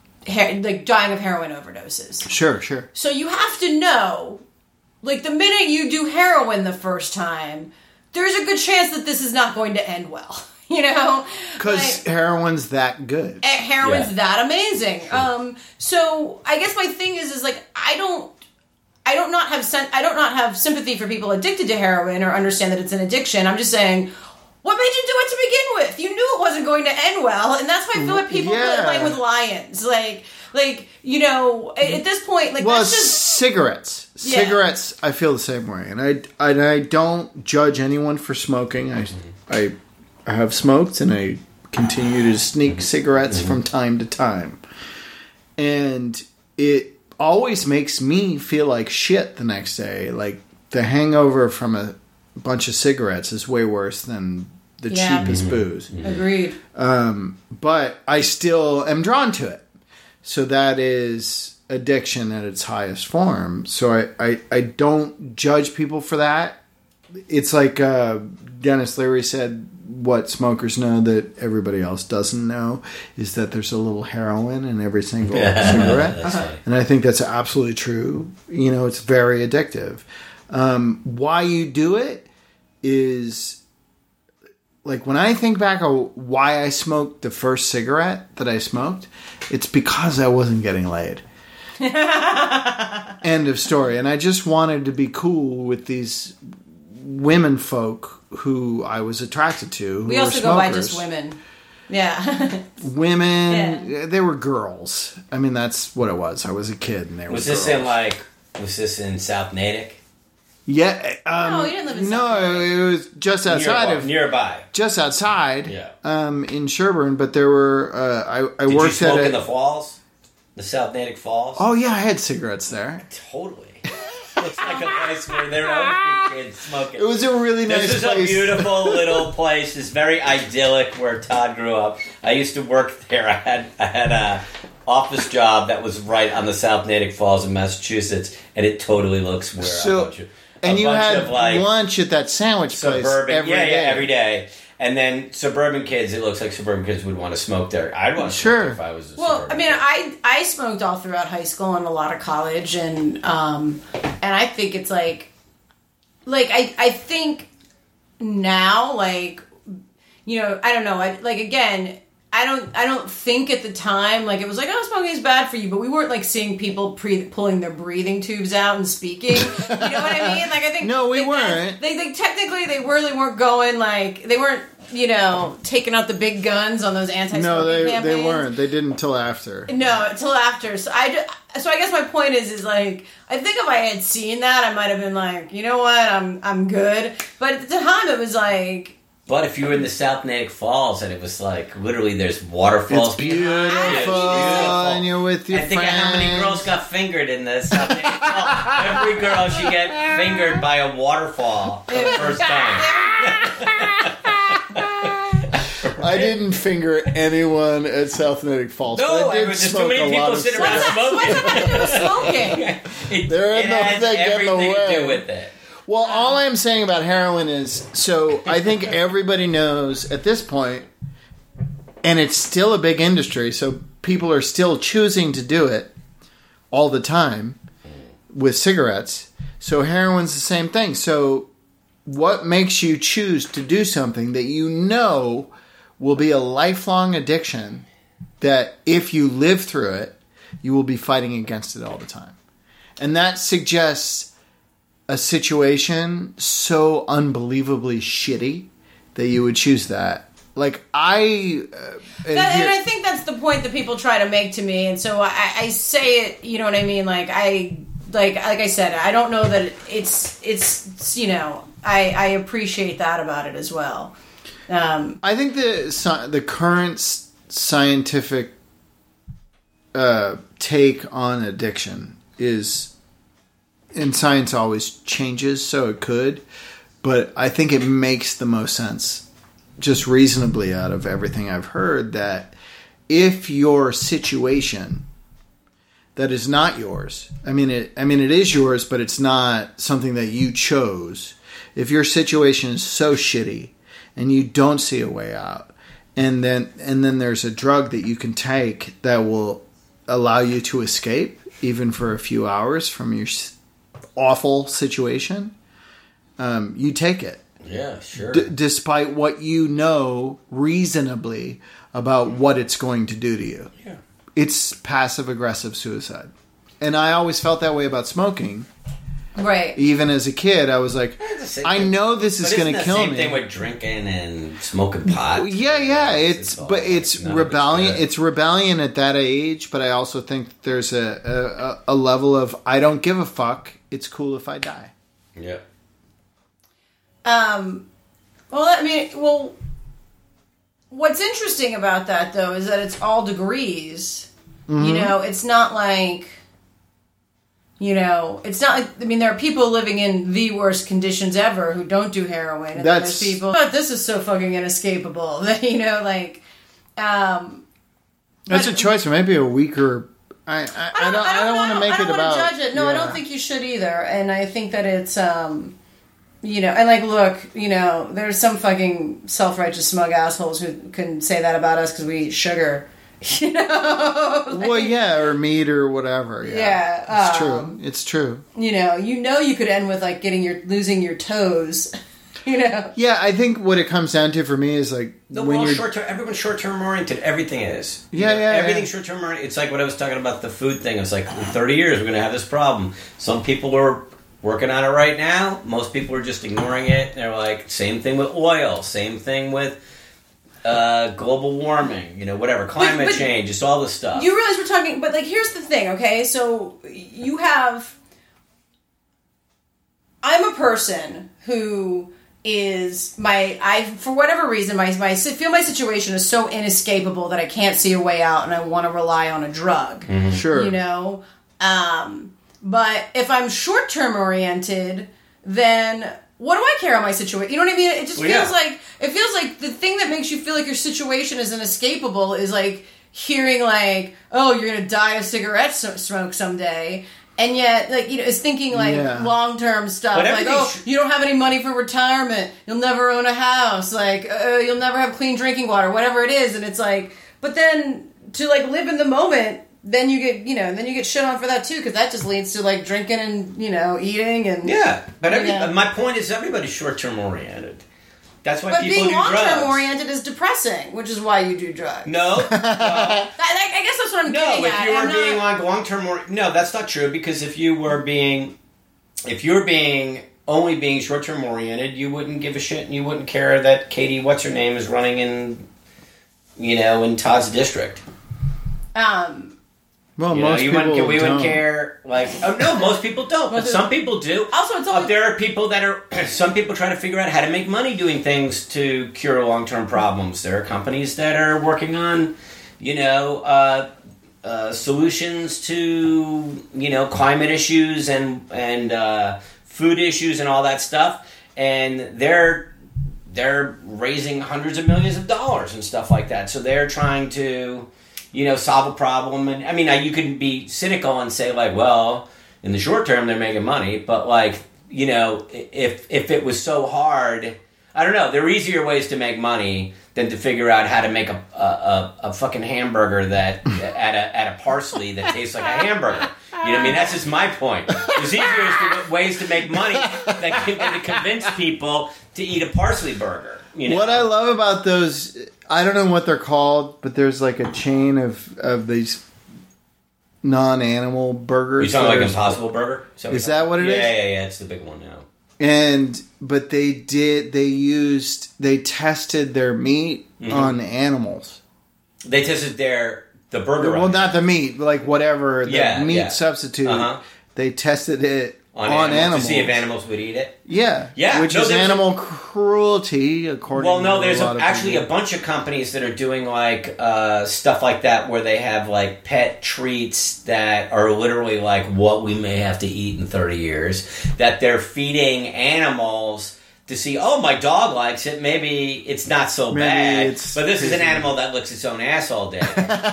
overdoses. Sure. So you have to know, the minute you do heroin the first time, there's a good chance that this is not going to end well. Because heroin's that good. Heroin's that amazing. Sure. So I guess my thing is I don't not have sympathy for people addicted to heroin or understand that it's an addiction. I'm just saying, what made you do it to begin with? You knew it wasn't going to end well, and that's why I feel like people playing with lions. At this point, that's just cigarettes. Yeah. Cigarettes, I feel the same way, and I don't judge anyone for smoking. I have smoked, and I continue to sneak cigarettes from time to time, and it always makes me feel like shit the next day. The hangover from a bunch of cigarettes is way worse than the cheapest booze. Agreed. But I still am drawn to it. So that is addiction at its highest form. So I don't judge people for that. It's like Dennis Leary said, what smokers know that everybody else doesn't know is that there's a little heroin in every single cigarette. And I think that's absolutely true. It's very addictive. Why you do it is, when I think back of why I smoked the first cigarette that I smoked, it's because I wasn't getting laid. End of story. And I just wanted to be cool with these women folk who I was attracted to. We also go by just women. Yeah. Women, they were girls. I mean, that's what it was. I was a kid and they were girls. Was this in South Natick? Yeah. No, you didn't live in South Natick. It was just outside nearby. Just outside. Yeah. In Sherburne, but there were. I worked Did you smoke at in the falls, the South Natick Falls. Oh yeah, I had cigarettes there. Totally. Looks like a place where there are kids smoking. It was a really nice place. This is place. a beautiful little place. It's very idyllic where Todd grew up. I used to work there. I had a office job that was right on the South Natick Falls in Massachusetts, and it totally looks where and you had lunch at that sandwich place every day. Every day. And then suburban kids, it looks like suburban kids would want to smoke there. I'd want to smoke if I was a suburban kid. I smoked all throughout high school and a lot of college, and I think it's I think now, I don't know, I don't think at the time, like, it was like, oh, smoking is bad for you, but we weren't, like, seeing people pulling their breathing tubes out and speaking. You know what I mean? Like, I think... No, we weren't. They technically, they really weren't going, like, they weren't, you know, taking out the big guns on those anti-smoking campaigns. They weren't. They didn't until after. No, until after. So I guess my point is like, I think if I had seen that, I might have been like, you know what, I'm good. But at the time, it was like... But if you were in the South Natick Falls and it was like, literally, there's waterfalls. It's beautiful, and you're with your friends. I think of how many girls got fingered in the South Natick Falls. Every girl should get fingered by a waterfall for the first time. I didn't finger anyone at South Natick Falls. No, but I did there's smoke too many a people lot of sitting around cigarettes. smoking. What's that got to do with smoking? There It has everything to do with it. Well, all I'm saying about heroin is, so I think everybody knows at this point, and it's still a big industry, so people are still choosing to do it all the time with cigarettes. So heroin's the same thing. So what makes you choose to do something that you know will be a lifelong addiction, that if you live through it, you will be fighting against it all the time? And that suggests a situation so unbelievably shitty that you would choose that. Like, and I think that's the point that people try to make to me, and so I say it, you know what I mean? Like I said, I don't know that it's you know, I appreciate that about it as well. I think the current scientific take on addiction is, and science always changes, so it could, but I think it makes the most sense, just reasonably out of everything I've heard, that if your situation that is not yours, I mean it is yours, but it's not something that you chose. If your situation is so shitty and you don't see a way out, and then there's a drug that you can take that will allow you to escape, even for a few hours from your awful situation, you take it. Yeah, sure. Despite what you know reasonably about what it's going to do to you. Yeah. It's passive-aggressive suicide. And I always felt that way about smoking. Right. Even as a kid, I was like, I know this is going to kill me. Same thing with drinking and smoking pot. Yeah. It's rebellion. It's rebellion at that age. But I also think there's a level of, I don't give a fuck. It's cool if I die. Yeah. Well, what's interesting about that, though, is that it's all degrees. Mm-hmm. You know, it's not like... You know, it's not like, I mean, there are people living in the worst conditions ever who don't do heroin. And there's people, but this is so fucking inescapable that, you know, like, that's a choice. Or maybe a weaker, I don't want to make it about. I don't want to judge it. No, yeah. I don't think you should either. And I think that it's, you know, and like, look, you know, there's some fucking self-righteous smug assholes who can say that about us because we eat sugar. You know, like, well, yeah, or meat or whatever. Yeah, it's true. It's true. You know, you could end with like losing your toes. You know. Yeah, I think what it comes down to for me is like everyone's short-term oriented. Everything is. Everything's short-term oriented. It's like what I was talking about the food thing. It's like in 30 years we're going to have this problem. Some people are working on it right now. Most people are just ignoring it. They're like, same thing with oil. Same thing with. Global warming, you know, whatever, climate change, it's all this stuff. You realize we're talking, but like, here's the thing, okay? So I'm a person who is for whatever reason, I feel my situation is so inescapable that I can't see a way out, and I want to rely on a drug. Mm-hmm. Sure, you know. But if I'm short-term oriented, then. What do I care about my situation? You know what I mean? It just feels like the thing that makes you feel like your situation is inescapable is like hearing like, oh, you're gonna die of cigarette smoke someday, and yet like, you know, it's thinking like long term stuff like, oh, you don't have any money for retirement, you'll never own a house, like you'll never have clean drinking water, whatever it is, and it's like, but then to like live in the moment. Then you get shit on for that too, because that just leads to like drinking and, you know, eating and but my point is everybody's short term oriented. That's why But people being do drugs. long-term oriented is depressing, which is why you do drugs. No. Well, I guess that's what I'm getting no, at. if you were I'm being not- like long-term... No, that's not true, because if you're only being short-term oriented, you wouldn't give a shit and you wouldn't care that Katie, what's-her-name, is running in Todd's district. Well, You most know, people we don't. wouldn't care. Like, oh no, most people don't, but some people do. Also, it's always... There are people that are. Some people try to figure out how to make money doing things to cure long-term problems. There are companies that are working on, solutions to climate issues and food issues and all that stuff, and they're raising hundreds of millions of dollars and stuff like that. So they're trying to solve a problem. And I mean, you can be cynical and say like, well, in the short term they're making money, but like, if it was so hard, I don't know. There are easier ways to make money than to figure out how to make a fucking hamburger that at a parsley that tastes like a hamburger. You know what I mean? That's just my point. There's easier ways to make money than to convince people to eat a parsley burger. What I love about those, I don't know what they're called, but there's like a chain of these non-animal burgers. You talking like Impossible Burger? Is that what it is? Yeah. It's the big one now. But they tested their meat on animals. They tested the burger. Well, not the meat, like whatever the meat substitute. Uh-huh. They tested it on animals to see if animals would eat it. Yeah, which is animal cruelty, according. Well, no, to there's a lot of actually people. a bunch of companies that are doing like stuff like that, where they have like pet treats that are literally like what we may have to eat in 30 years. That they're feeding animals to see. Oh, my dog likes it. Maybe it's not so bad. But this is an animal that licks its own ass all day.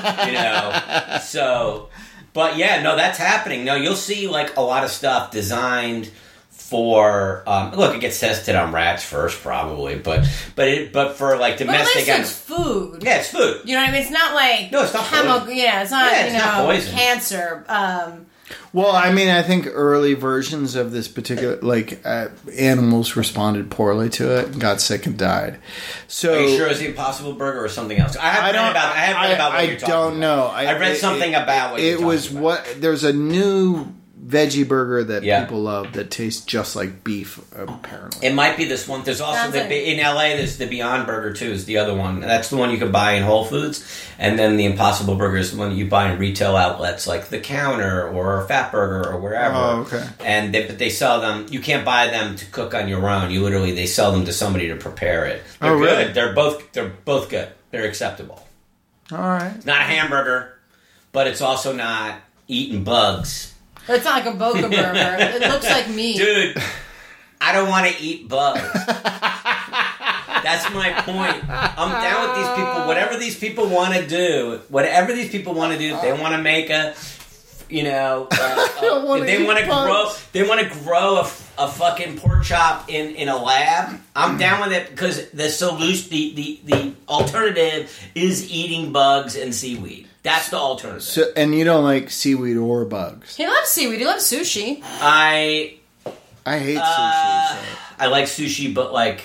So. But yeah, no, that's happening. No, you'll see like a lot of stuff designed for. Look, it gets tested on rats first, probably, but for like domestic. But at least it's food. Yeah, it's food. You know what I mean? It's not like it's not chemical. Yeah, it's not not poison. Cancer. Well, I mean, I think early versions of this particular, animals responded poorly to it and got sick and died. So, are you sure it's the Impossible Burger or something else? I haven't read about what you're talking about. I don't know. I read something about what you're talking about. There's a new veggie burger that people love that tastes just like beef, apparently. It might be this one. There's also in LA. There's the Beyond Burger too. Is the other one. That's the one you can buy in Whole Foods, and then the Impossible Burger is the one you buy in retail outlets like The Counter or Fat Burger or wherever. Oh, okay. And they sell them. You can't buy them to cook on your own. They sell them to somebody to prepare it. They're good. Really? They're both good. They're acceptable. All right. It's not a hamburger, but it's also not eating bugs. It's not like a Boca burger. It looks like meat. Dude, I don't want to eat bugs. That's my point. I'm down with these people. Whatever these people want to do, if they want to make if they want to grow a fucking pork chop in a lab, I'm down with it, because the solution, the alternative is eating bugs and seaweed. That's the alternative. So, and you don't like seaweed or bugs? He loves seaweed. He loves sushi. I hate sushi. So. I like sushi, but like,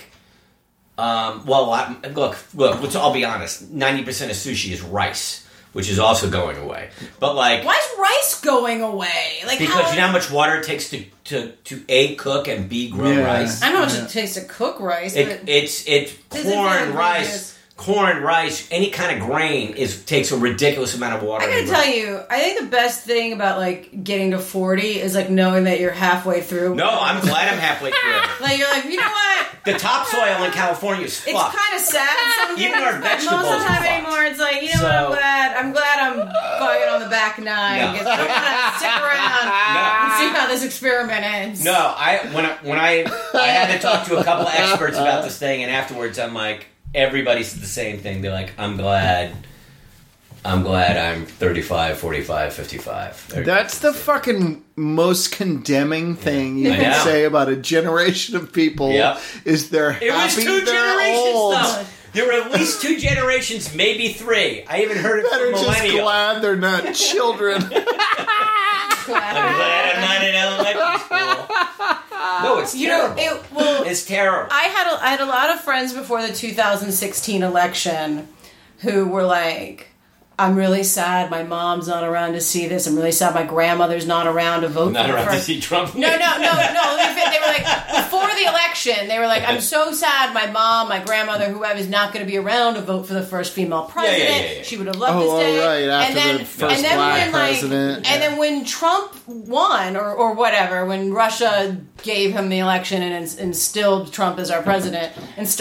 look. I'll be honest. 90% of sushi is rice, which is also going away. But like, why is rice going away? Like, because you know how much water it takes to A, cook, and B, grow rice. I know how much it takes to cook rice. It's corn, rice. Corn, rice, any kind of grain takes a ridiculous amount of water. I gotta tell you, I think the best thing about like getting to 40 is like knowing that you're halfway through. No, I'm glad I'm halfway through. Like, you're like, you know what? The topsoil in California is fucked. It's kind of sad. Even our vegetables. Most of the time anymore, it's like, you know what? I'm glad I'm going on the back nine. Because I don't want to stick around and see how this experiment ends. No, when I had to talk to a couple of experts about this thing, and afterwards I'm like, everybody said the same thing. They're like, I'm glad I'm 35, 45, 55. That's the fucking most condemning thing you can say about a generation of people is they're happy it was 2 generations old. Though. There were at least 2 generations, maybe 3. I even heard it from millennials. Just glad they're not children. I'm glad I'm not in elementary school. No, it's terrible. It's terrible. I had a lot of friends before the 2016 election who were like, I'm really sad my mom's not around to see this. I'm really sad my grandmother's not around to vote not for around to see Trump. No. They were like, before the election, they were like, I'm so sad my mom, my grandmother, whoever is not going to be around to vote for the first female president. Yeah. She would have loved this day. Right, after the first black president. And then when Trump won, or whatever, when Russia gave him the election and installed Trump as our president,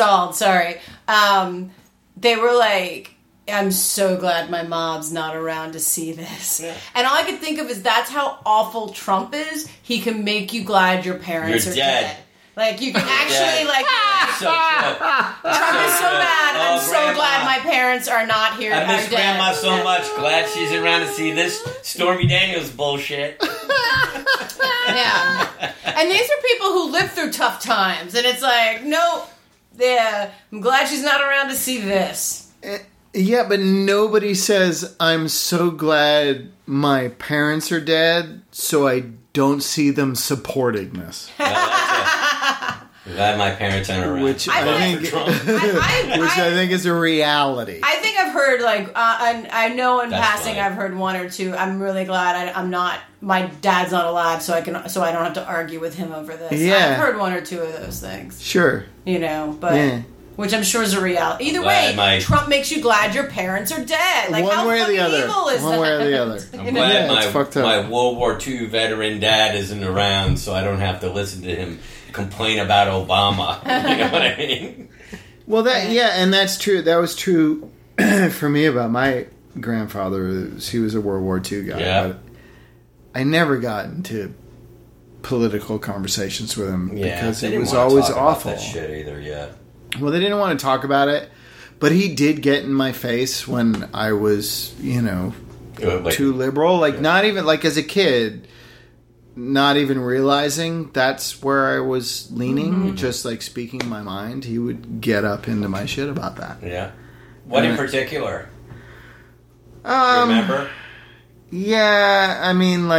they were like, I'm so glad my mom's not around to see this. Yeah. And all I could think of is that's how awful Trump is. He can make you glad your parents are dead. Like, you can actually, so Trump is so bad. I'm so glad my parents are not here. I miss Grandma so much. Glad she's around to see this Stormy Daniels bullshit. Yeah. And these are people who live through tough times. And it's like, no, yeah, I'm glad she's not around to see this. Yeah, but nobody says, I'm so glad my parents are dead, so I don't see them supporting this. Glad my parents aren't around. Which I think is a reality. I think I've heard, I know in passing funny. I've heard one or two. I'm really glad my dad's not alive, so I don't have to argue with him over this. Yeah. I've heard one or two of those things. Sure. But... Yeah. Which I'm sure is a reality. Either way, Trump makes you glad your parents are dead. Like, one way or the other. Evil is one way or the other. I'm glad my World War II veteran dad isn't around, so I don't have to listen to him complain about Obama. You know what I mean? Well, and that's true. That was true for me about my grandfather. He was a World War II guy. Yeah. But I never got into political conversations with him because it was always awful. That shit either, yeah. Well, they didn't want to talk about it, but he did get in my face when I was, too liberal. Not even, as a kid, not even realizing that's where I was leaning, just, speaking my mind. He would get up into my shit about that. Yeah. What in particular? Remember? Yeah, I mean,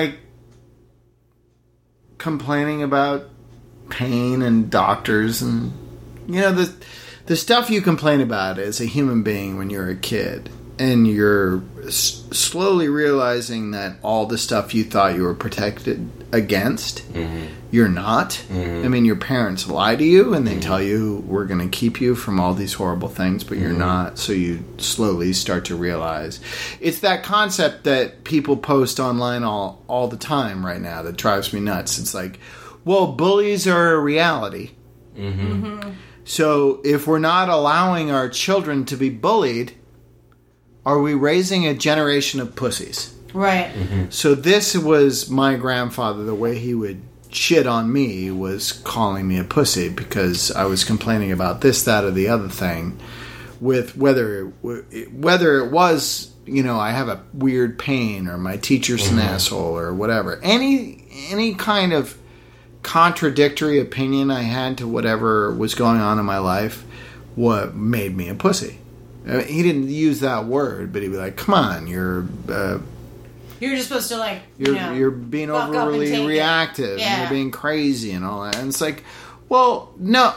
complaining about pain and doctors and... the stuff you complain about as a human being when you're a kid, and you're slowly realizing that all the stuff you thought you were protected against, you're not. I mean, your parents lie to you, and they tell you, we're going to keep you from all these horrible things, but you're not, so you slowly start to realize. It's that concept that people post online all the time right now that drives me nuts. It's like, well, bullies are a reality. So if we're not allowing our children to be bullied, are we raising a generation of pussies? Right. So this was my grandfather. The way he would shit on me was calling me a pussy because I was complaining about this, that, or the other thing. With whether it was, I have a weird pain or my teacher's an asshole or whatever. Any kind of contradictory opinion I had to whatever was going on in my life, what made me a pussy. I mean, he didn't use that word, but he'd be like, "Come on, you're just supposed to you're being overly reactive, and you're being crazy and all that." And it's like, well, no.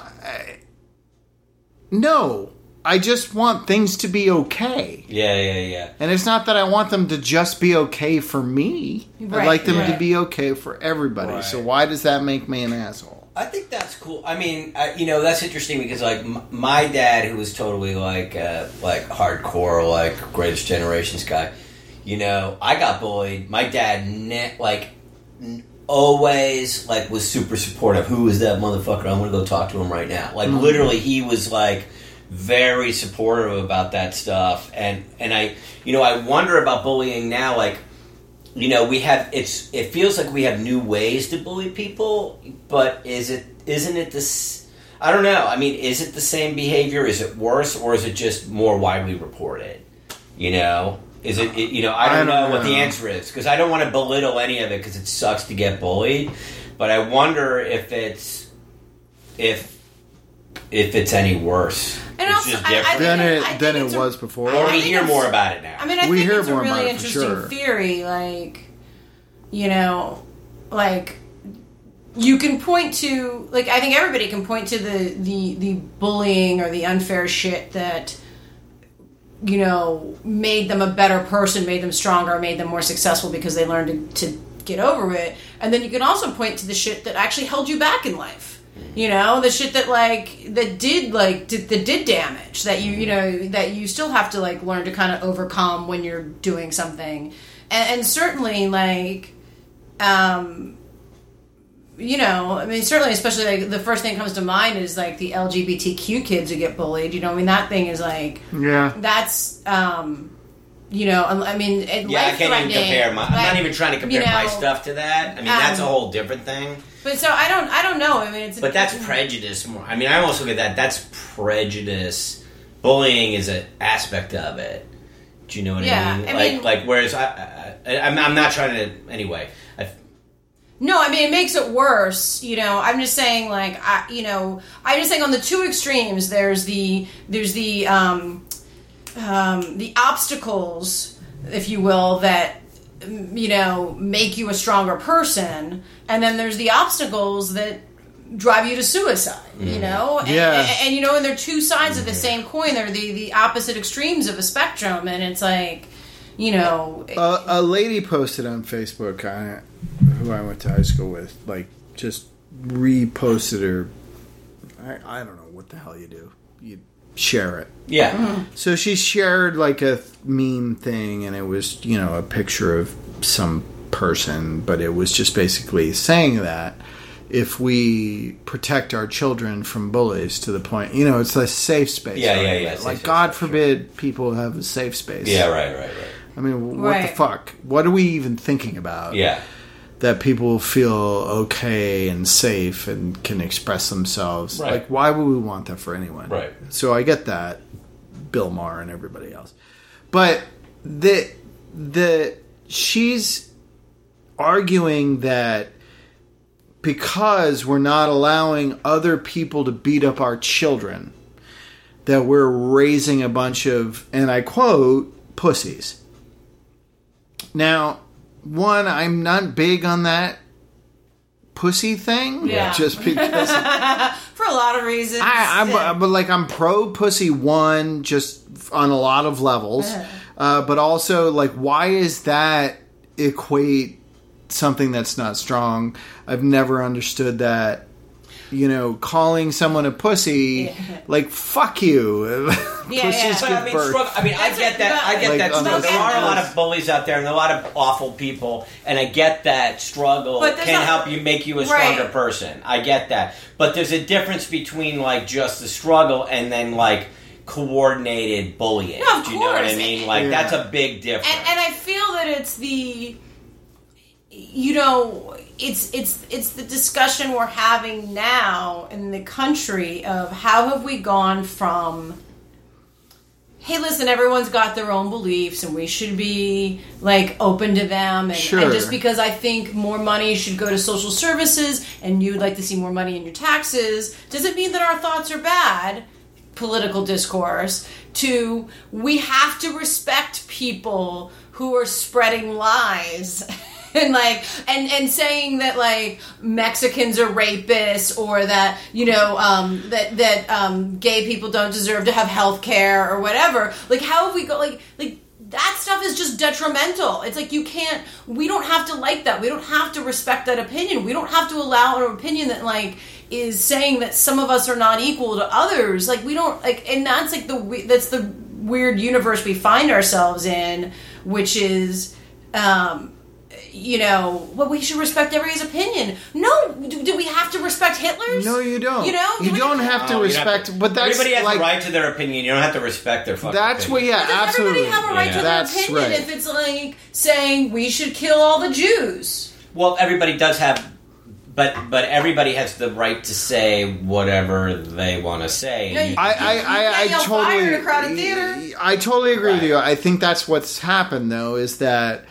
I just want things to be okay. Yeah. And it's not that I want them to just be okay for me. Right, I'd like them to be okay for everybody. Right. So why does that make me an asshole? I think that's cool. I mean, that's interesting because, my dad, who was totally, hardcore, Greatest Generations guy, I got bullied. My dad, always, was super supportive. Who is that motherfucker? I'm going to go talk to him right now. Literally, he was, very supportive about that stuff, and I wonder about bullying now. It feels like we have new ways to bully people, but isn't it this? I don't know. I mean, is it the same behavior? Is it worse, or is it just more widely reported? Is it? I don't know what the answer is because I don't want to belittle any of it because it sucks to get bullied, but I wonder if it's any worse. And it's also, just different than it was before. Or we hear more about it now. I mean, I think it's a really interesting theory. you can point to, like, I think everybody can point to the bullying or the unfair shit that, you know, made them a better person, made them stronger, made them more successful because they learned to get over it. And then you can also point to the shit that actually held you back in life. You know, the shit that did damage, that you know, that you still have to, like, learn to kind of overcome when you're doing something. And certainly, like, you know, I mean, certainly, especially, like, the first thing that comes to mind is, like, the LGBTQ kids who get bullied. You know, I mean, that thing is, like, that's, you know, I mean, I can't even compare I'm not even trying to compare my stuff to that. I mean, that's a whole different thing. But so I don't know. I mean, but that's prejudice more. I mean, I almost look at that. That's prejudice. Bullying is an aspect of it. Do you know what I mean? Like, whereas I'm not trying to anyway. No, I mean, it makes it worse. You know, I'm just saying, like, I'm just saying on the two extremes. There's the obstacles, if you will, that, you know, make you a stronger person, and then there's the obstacles that drive you to suicide, you know? And you know, and they're two sides of the same coin. They're the opposite extremes of a spectrum, and it's like, you know... a lady posted on Facebook, who I went to high school with, like, just reposted her... I don't know what the hell you do. You share it. Yeah. Mm-hmm. So she shared, like, a meme thing, and it was, you know, a picture of some person, but it was just basically saying that if we protect our children from bullies to the point, you know, it's a safe space. Yeah. Like, God forbid people have a safe space. Yeah, right. I mean, what the fuck? What are we even thinking about? Yeah. That people feel okay and safe and can express themselves. Right. Like, why would we want that for anyone? Right. So I get that, Bill Maher and everybody else. But she's arguing that because we're not allowing other people to beat up our children, that we're raising a bunch of, and I quote, pussies. Now, one, I'm not big on that pussy thing. Yeah. Just because... for a lot of reasons. But like, I'm pro pussy, one, just on a lot of levels. But also, like, why is that equate something that's not strong? I've never understood that. You know, calling someone a pussy, like, fuck you. Pussies give birth. I get that. I get that. There are a lot of bullies out there, and a lot of awful people, and I get that struggle can help you, make you a stronger person. I get that. But there's a difference between, like, just the struggle and then, like, coordinated bullying. No, do you know what I mean? Like, that's a big difference. And I feel that it's the... You know, it's the discussion we're having now in the country of how have we gone from, hey, listen, everyone's got their own beliefs and we should be, like, open to them. And just because I think more money should go to social services and you'd like to see more money in your taxes, doesn't mean that our thoughts are bad. Political discourse to we have to respect people who are spreading lies. And like, and saying that, like, Mexicans are rapists, or that, you know, that gay people don't deserve to have health care or whatever. Like, how have we got like that stuff is just detrimental. It's like, we don't have to like that. We don't have to respect that opinion. We don't have to allow an opinion that, like, is saying that some of us are not equal to others. Like, we don't, like, and that's like that's the weird universe we find ourselves in, which is, you know, well, we should respect everybody's opinion. No, do we have to respect Hitler's? No, you don't. You know, you don't have to respect. But that's everybody has like, a right to their opinion. You don't have to respect their fucking. That's opinion. what. Yeah, does absolutely. Everybody have a right to their opinion if it's like saying we should kill all the Jews. Well, everybody does have, but everybody has the right to say whatever they want to say. No, I totally in a crowded theater. I totally agree with you. I think that's what's happened, though, is that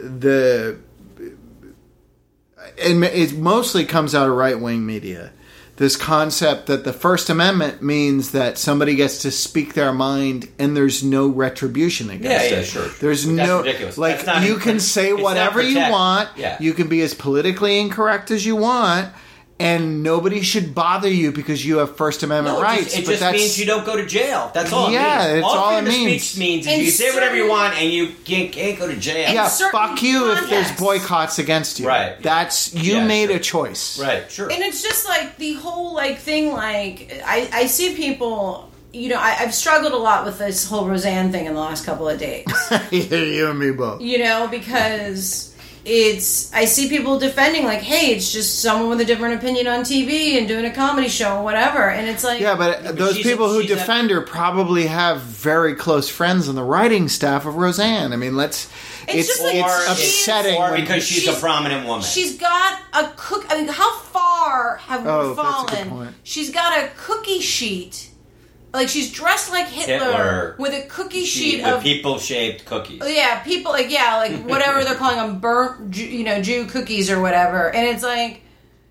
it mostly comes out of right-wing media, this concept that the First Amendment means that somebody gets to speak their mind and there's no retribution against it. Sure. There's That's no ridiculous. like you can say whatever you want. Yeah. You can be as politically incorrect as you want, and nobody should bother you because you have First Amendment rights. It just means you don't go to jail. That's all. Yeah, it means. it's all it freedom of means. Speech means is you say whatever you want and you can't go to jail. Yeah, certain fuck you if there's contexts. boycotts against you. Right. That's you made a choice. Right. Sure. And it's just like the whole like thing. Like I see people. You know, I've struggled a lot with this whole Roseanne thing in the last couple of days. You and me both. You know, because I see people defending like, hey, it's just someone with a different opinion on TV and doing a comedy show or whatever, and it's like, yeah, but those people who defend her probably have very close friends in the writing staff of Roseanne. I mean, it's just like upsetting, or because she's a prominent woman. She's got a cook. I mean, how far have we that's a good fallen? point. She's got a cookie sheet. Like, she's dressed like Hitler with a cookie sheet of people-shaped cookies. Yeah, people like whatever they're calling them, burnt Jew cookies or whatever, and it's like,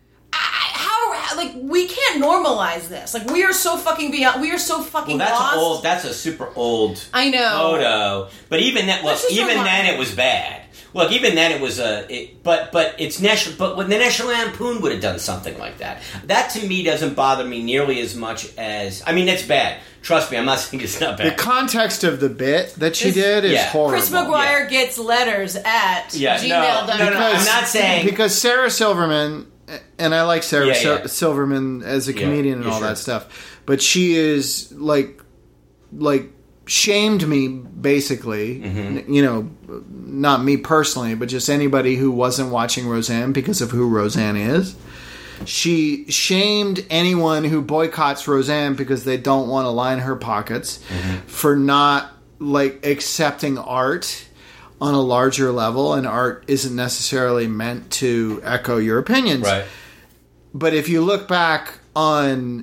we can't normalize this. Like, we are so fucking beyond. We are so fucking lost. That's a super old. I know. Photo, but even that. Look, even then it was bad. Look, even then it was but it's national. But when the National Lampoon would have done something like that, that to me doesn't bother me nearly as much as. I mean, it's bad. Trust me, I'm not saying it's not bad. The context of the bit that she did is horrible. Chris McGuire gets letters at gmail.com. No, I'm not saying because Sarah Silverman, and I like Sarah Silverman as a comedian and all that stuff, but she is like shamed me basically. You know, not me personally, but just anybody who wasn't watching Roseanne because of who Roseanne is. She shamed anyone who boycotts Roseanne because they don't want to line her pockets for not accepting art on a larger level, and art isn't necessarily meant to echo your opinions. Right. But if you look back on,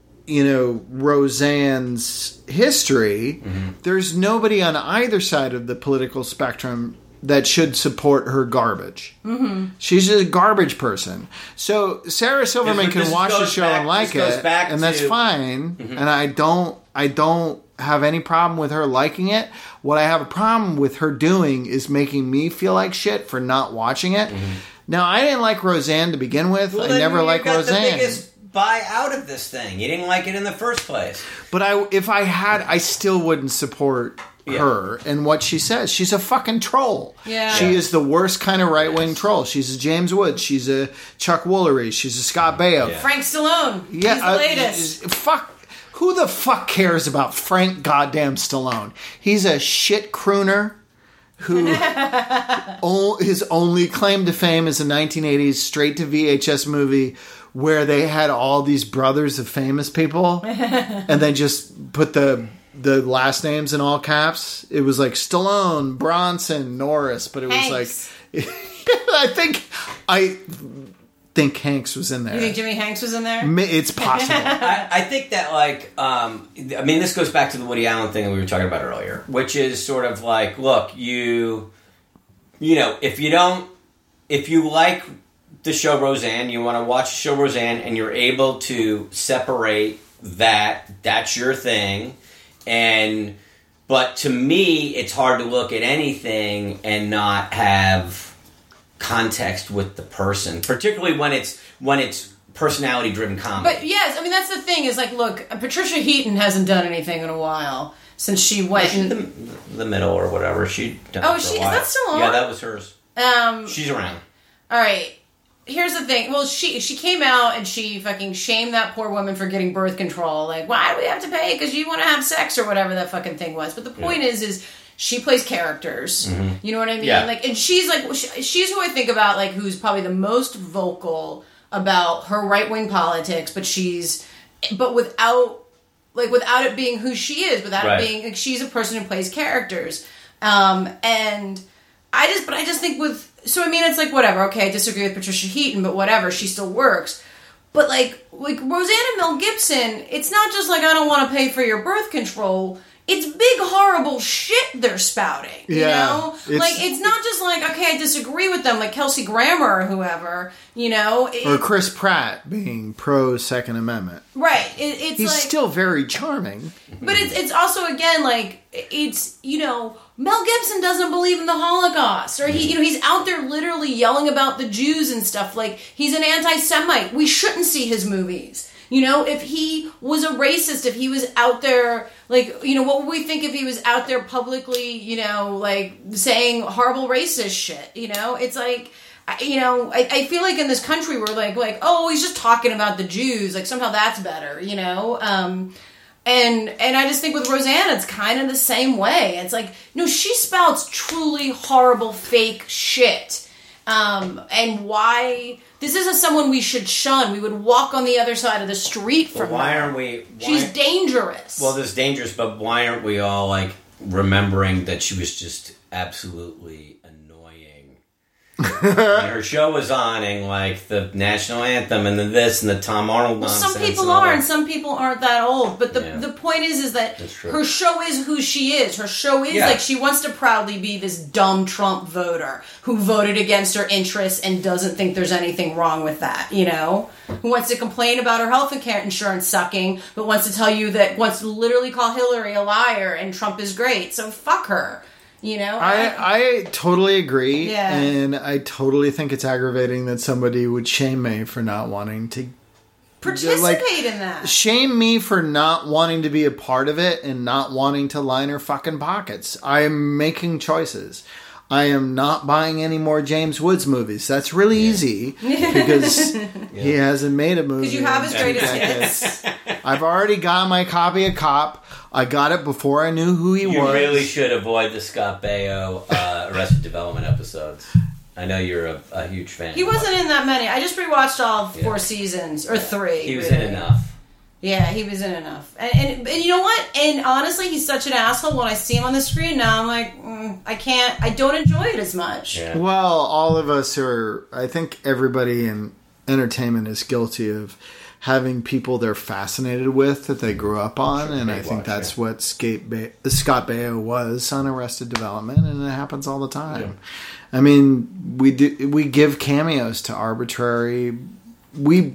Roseanne's history, there's nobody on either side of the political spectrum that should support her garbage. She's a garbage person. So Sarah Silverman can watch the show and like it, and that's fine. And I don't have any problem with her liking it. What I have a problem with her doing is making me feel like shit for not watching it. Now, I didn't like Roseanne to begin with. I never liked Roseanne. The biggest buy out of this thing. You didn't like it in the first place. But I still wouldn't support her and what she says. She's a fucking troll. Yeah. She is the worst kind of right-wing troll. She's a James Woods. She's a Chuck Woolery. She's a Scott Baio. Yeah. Frank Stallone. Yeah, he's the latest. Fuck. Who the fuck cares about Frank goddamn Stallone? He's a shit crooner who his only claim to fame is a 1980s straight-to-VHS movie where they had all these brothers of famous people and they just put the last names in all caps. It was like Stallone, Bronson, Norris, but it was Hanks. like I think Hanks was in there. You think Jimmy Hanks was in there? It's possible. I think that this goes back to the Woody Allen thing that we were talking about earlier, which is sort of like, look, if you like the show Roseanne, you want to watch the show Roseanne, and you're able to separate that's your thing. But to me, it's hard to look at anything and not have context with the person, particularly when it's personality-driven comedy. But yes, I mean that's the thing is like, look, Patricia Heaton hasn't done anything in a while since she went in the middle or whatever. She done oh, it for is a while. that still on? Yeah, that was hers. She's around. All right. Here's the thing. Well, she came out and she fucking shamed that poor woman for getting birth control. Like, why do we have to pay? Because you want to have sex or whatever that fucking thing was. But the point is she plays characters. You know what I mean? Yeah. Like, and she's like, she's who I think about, like, who's probably the most vocal about her right wing politics. But without it being who she is, without it being like she's a person who plays characters. And I just think so I mean, it's like, whatever, okay, I disagree with Patricia Heaton, but whatever, she still works. But like Roseanne and Mel Gibson, it's not just like, I don't want to pay for your birth control. it's big, horrible shit they're spouting. You know? It's not just like, okay, I disagree with them, like Kelsey Grammer or whoever, you know? Or Chris Pratt being pro-Second Amendment. Right. He's like, still very charming. But it's also, again, like, it's, you know, Mel Gibson doesn't believe in the Holocaust. Or, he's out there literally yelling about the Jews and stuff. Like, he's an anti-Semite. We shouldn't see his movies. You know, if he was a racist, if he was out there, like, you know, what would we think if he was out there publicly, you know, like, saying horrible racist shit, you know? It's like, you know, I feel like in this country we're like, oh, he's just talking about the Jews, like, somehow that's better, you know? And I just think with Roseanne, it's kind of the same way. It's like, no, she spouts truly horrible, fake shit. And why... This isn't someone we should shun. We would walk on the other side of the street from her. Why aren't we... She's dangerous. Well, this is dangerous, but why aren't we all, like, remembering that she was just absolutely annoying? And her show was on, and, like, the national anthem, and then this, and the Tom Arnold nonsense. Some people are, and some people aren't that old. But the point is that her show is who she is. Her show is, like, she wants to proudly be this dumb Trump voter who voted against her interests and doesn't think there's anything wrong with that, you know? Who wants to complain about her health insurance sucking, but wants to tell you that, wants to literally call Hillary a liar and Trump is great. So fuck her. You know? I totally agree. Yeah. And I totally think it's aggravating that somebody would shame me for not wanting to participate in that. Shame me for not wanting to be a part of it and not wanting to line her fucking pockets. I am making choices. I am not buying any more James Woods movies. That's really easy because he hasn't made a movie. Because you have his greatest hits. I've already got my copy of Cop. I got it before I knew who he was. You really should avoid the Scott Baio Arrested Development episodes. I know you're a huge fan. He wasn't in that many. I just rewatched all 4 seasons, or 3. He was in enough. Yeah, he was in enough. And you know what? And honestly, he's such an asshole. When I see him on the screen now, I'm like, I don't enjoy it as much. Yeah. Well, all of us are, I think everybody in entertainment is guilty of having people they're fascinated with that they grew up on, and I think that's what Scott Baio was on Arrested Development, and it happens all the time. Yeah. I mean, we give cameos to arbitrary. We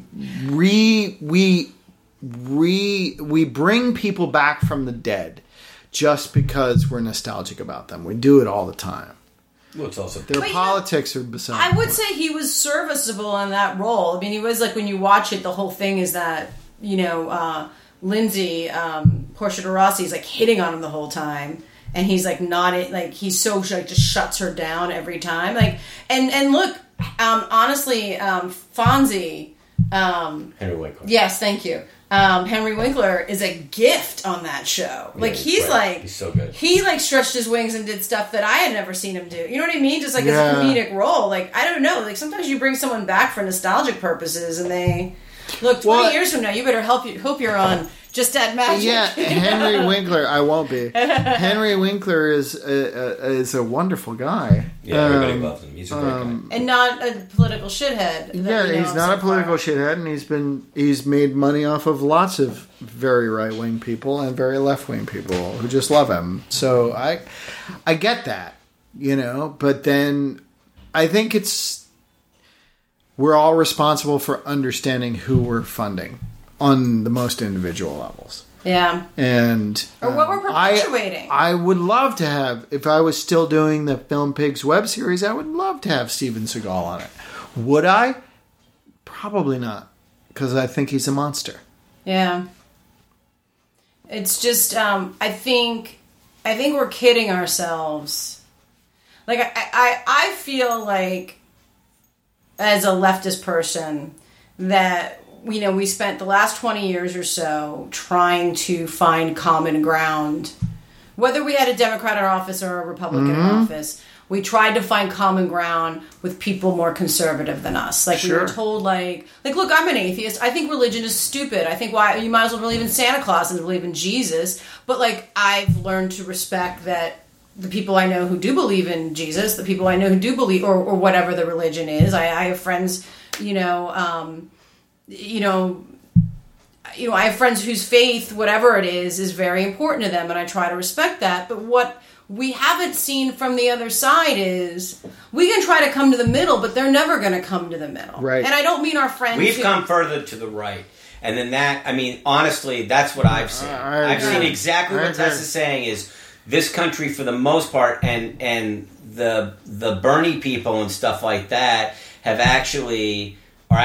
bring people back from the dead just because we're nostalgic about them. We do it all the time. Well, it's also their politics are beside. I would say he was serviceable in that role. I mean, he was like, when you watch it, the whole thing is that, you know, Lindsay, Portia de Rossi is like hitting on him the whole time, and he's like not like he's so like just shuts her down every time. Like and look, honestly, Fonzie, Henry Winkler. Yes, thank you. Henry Winkler is a gift on that show. Like he's so good. He like stretched his wings and did stuff that I had never seen him do. You know what I mean? Just like as a comedic role. Like I don't know. Like sometimes you bring someone back for nostalgic purposes, and they look 20 years from now. You better hope you're on Just Add Magic. Yeah, Henry Winkler. I won't be. Henry Winkler is a wonderful guy. Yeah, everybody loves him. He's a great guy, and not a political shithead. Yeah, he's not a political shithead, and he's made money off of lots of very right wing people and very left wing people who just love him. So I get that, you know. But then I think we're all responsible for understanding who we're funding on the most individual levels. Yeah. And or what we're perpetuating. I would love to have, if I was still doing the Film Pigs web series, I would love to have Steven Seagal on it. Would I? Probably not, because I think he's a monster. Yeah. It's just I think we're kidding ourselves. Like I feel like as a leftist person that, you know, we spent the last 20 years or so trying to find common ground. Whether we had a Democrat in office or a Republican in office, we tried to find common ground with people more conservative than us. Like we were told, like look, I'm an atheist. I think religion is stupid. I think why you might as well believe in Santa Claus and believe in Jesus. But like I've learned to respect that the people I know who do believe in Jesus, the people I know who do believe or whatever the religion is. I have friends, I have friends whose faith, whatever it is very important to them, and I try to respect that. But what we haven't seen from the other side is we can try to come to the middle, but they're never going to come to the middle. Right. And I don't mean our friends. We've come further to the right. And then honestly, that's what I've seen. I've seen exactly what Tessa's saying is this country, for the most part, and the Bernie people and stuff like that are actually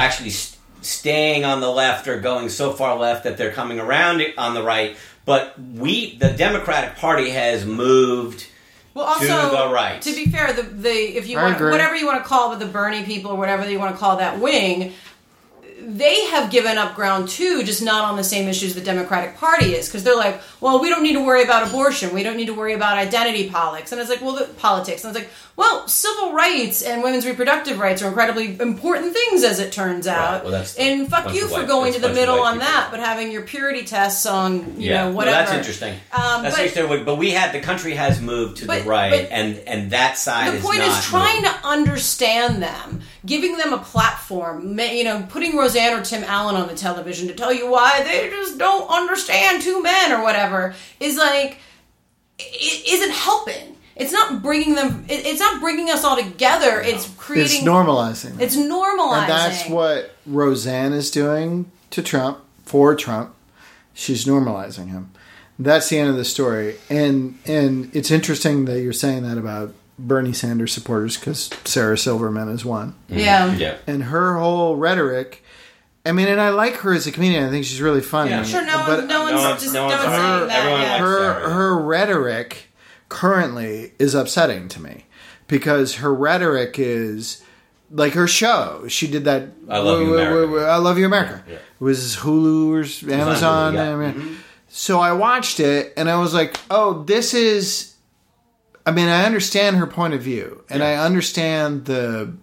staying on the left or going so far left that they're coming around on the right. But the Democratic Party has moved to the right. To be fair, if you want whatever you want to call the Bernie people or whatever you want to call that wing, they have given up ground too, just not on the same issues the Democratic Party is, because they're like, well, we don't need to worry about abortion, we don't need to worry about identity politics, and it's like, well, politics, and it's like, well, civil rights and women's reproductive rights are incredibly important things, as it turns out. Well, and fuck you for going to the middle on that, but having your purity tests on whatever. Well, that's interesting. That's interesting. But the country has moved to the right, and that side. The point is trying to understand them, giving them a platform, putting Roseanne or Tim Allen on the television to tell you why they just don't understand two men or whatever is like, it isn't helping. It's not bringing them. It's not bringing us all together. It's creating. It's normalizing. It's normalizing. And that's what Roseanne is doing to Trump, for Trump. She's normalizing him. That's the end of the story. And it's interesting that you're saying that about Bernie Sanders supporters, because Sarah Silverman is one. Yeah. And her whole rhetoric. I mean, and I like her as a comedian. I think she's really funny. Yeah. Sure, no one's saying that. Her rhetoric currently is upsetting to me, because her rhetoric is like her show. She did that. I Love You, America. I Love You, America. Yeah. It was Hulu or Amazon. Hulu, yeah. So I watched it and I was like, oh, this is. I mean, I understand her point of view, and I understand the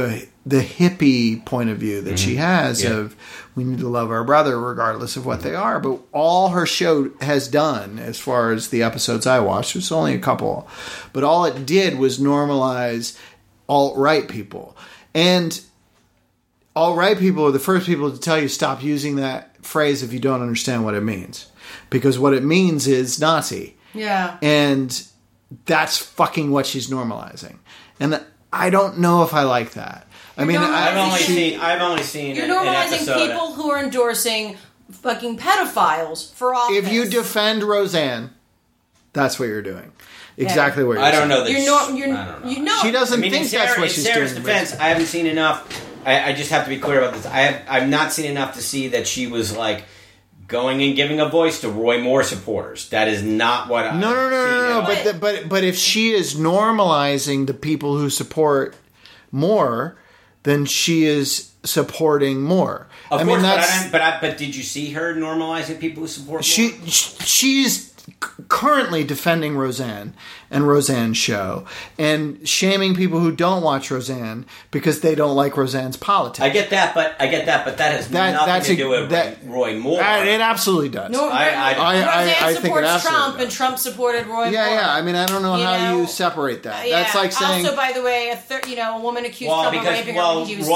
hippie point of view that she has of we need to love our brother regardless of what they are. But all her show has done, as far as the episodes I watched, was only a couple, but all it did was normalize alt-right people. And alt-right people are the first people to tell you stop using that phrase if you don't understand what it means, because what it means is Nazi. Yeah. And that's fucking what she's normalizing. And I don't know if I like that. I mean, I've only seen you're normalizing people who are endorsing fucking pedophiles for office. If you defend Roseanne, that's what you're doing. Exactly what you're saying. I don't know. I don't know. She doesn't think that's what she's doing. In Sarah's defense, I haven't seen enough. I just have to be clear about this. I've not seen enough to see that she was like going and giving a voice to Roy Moore supporters. That is not what I've seen. No. But if she is normalizing the people who support Moore, then she is supporting Moore. Of course, but did you see her normalizing people who support Moore? She's currently defending Roseanne and Roseanne's show and shaming people who don't watch Roseanne because they don't like Roseanne's politics. I get that, but that has nothing to do with Roy Moore. It absolutely does. No, Roseanne supports Trump, and Trump supported Roy Moore. Yeah. I mean, I don't know how you separate that. That's like saying. Also, by the way, a woman accused Trump of raping her when he was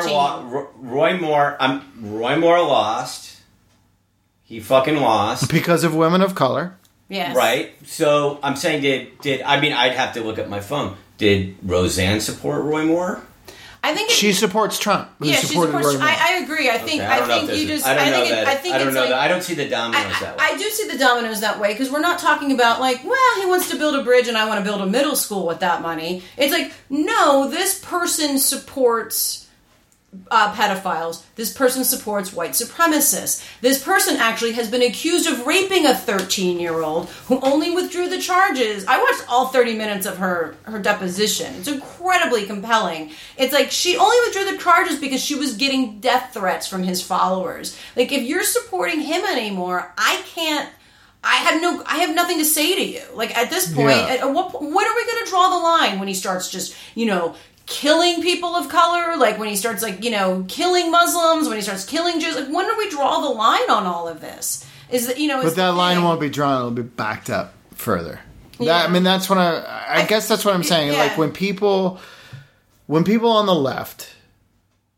Roy Moore lost. He fucking lost. Because of women of color. Yes. Right? So, I'm saying, I'd have to look at my phone. Did Roseanne support Roy Moore? I think she supports Trump. She supports Roy Moore. I agree. I think you just. I don't know that. I don't see the dominoes that way. I do see the dominoes that way, because we're not talking about like, well, he wants to build a bridge and I want to build a middle school with that money. It's like, no, this person supports pedophiles. This person supports white supremacists. This person actually has been accused of raping a 13-year-old who only withdrew the charges. I watched all 30 minutes of her deposition. It's incredibly compelling. It's like she only withdrew the charges because she was getting death threats from his followers. Like, if you're supporting him anymore, I have nothing to say to you. Like, at this point, when are we going to draw the line when he starts just, killing people of color, like when he starts killing Muslims, when he starts killing Jews, like when do we draw the line on all of this? But that line won't be drawn, it'll be backed up further. That's what I guess that's what I'm saying. Yeah. Like when people on the left,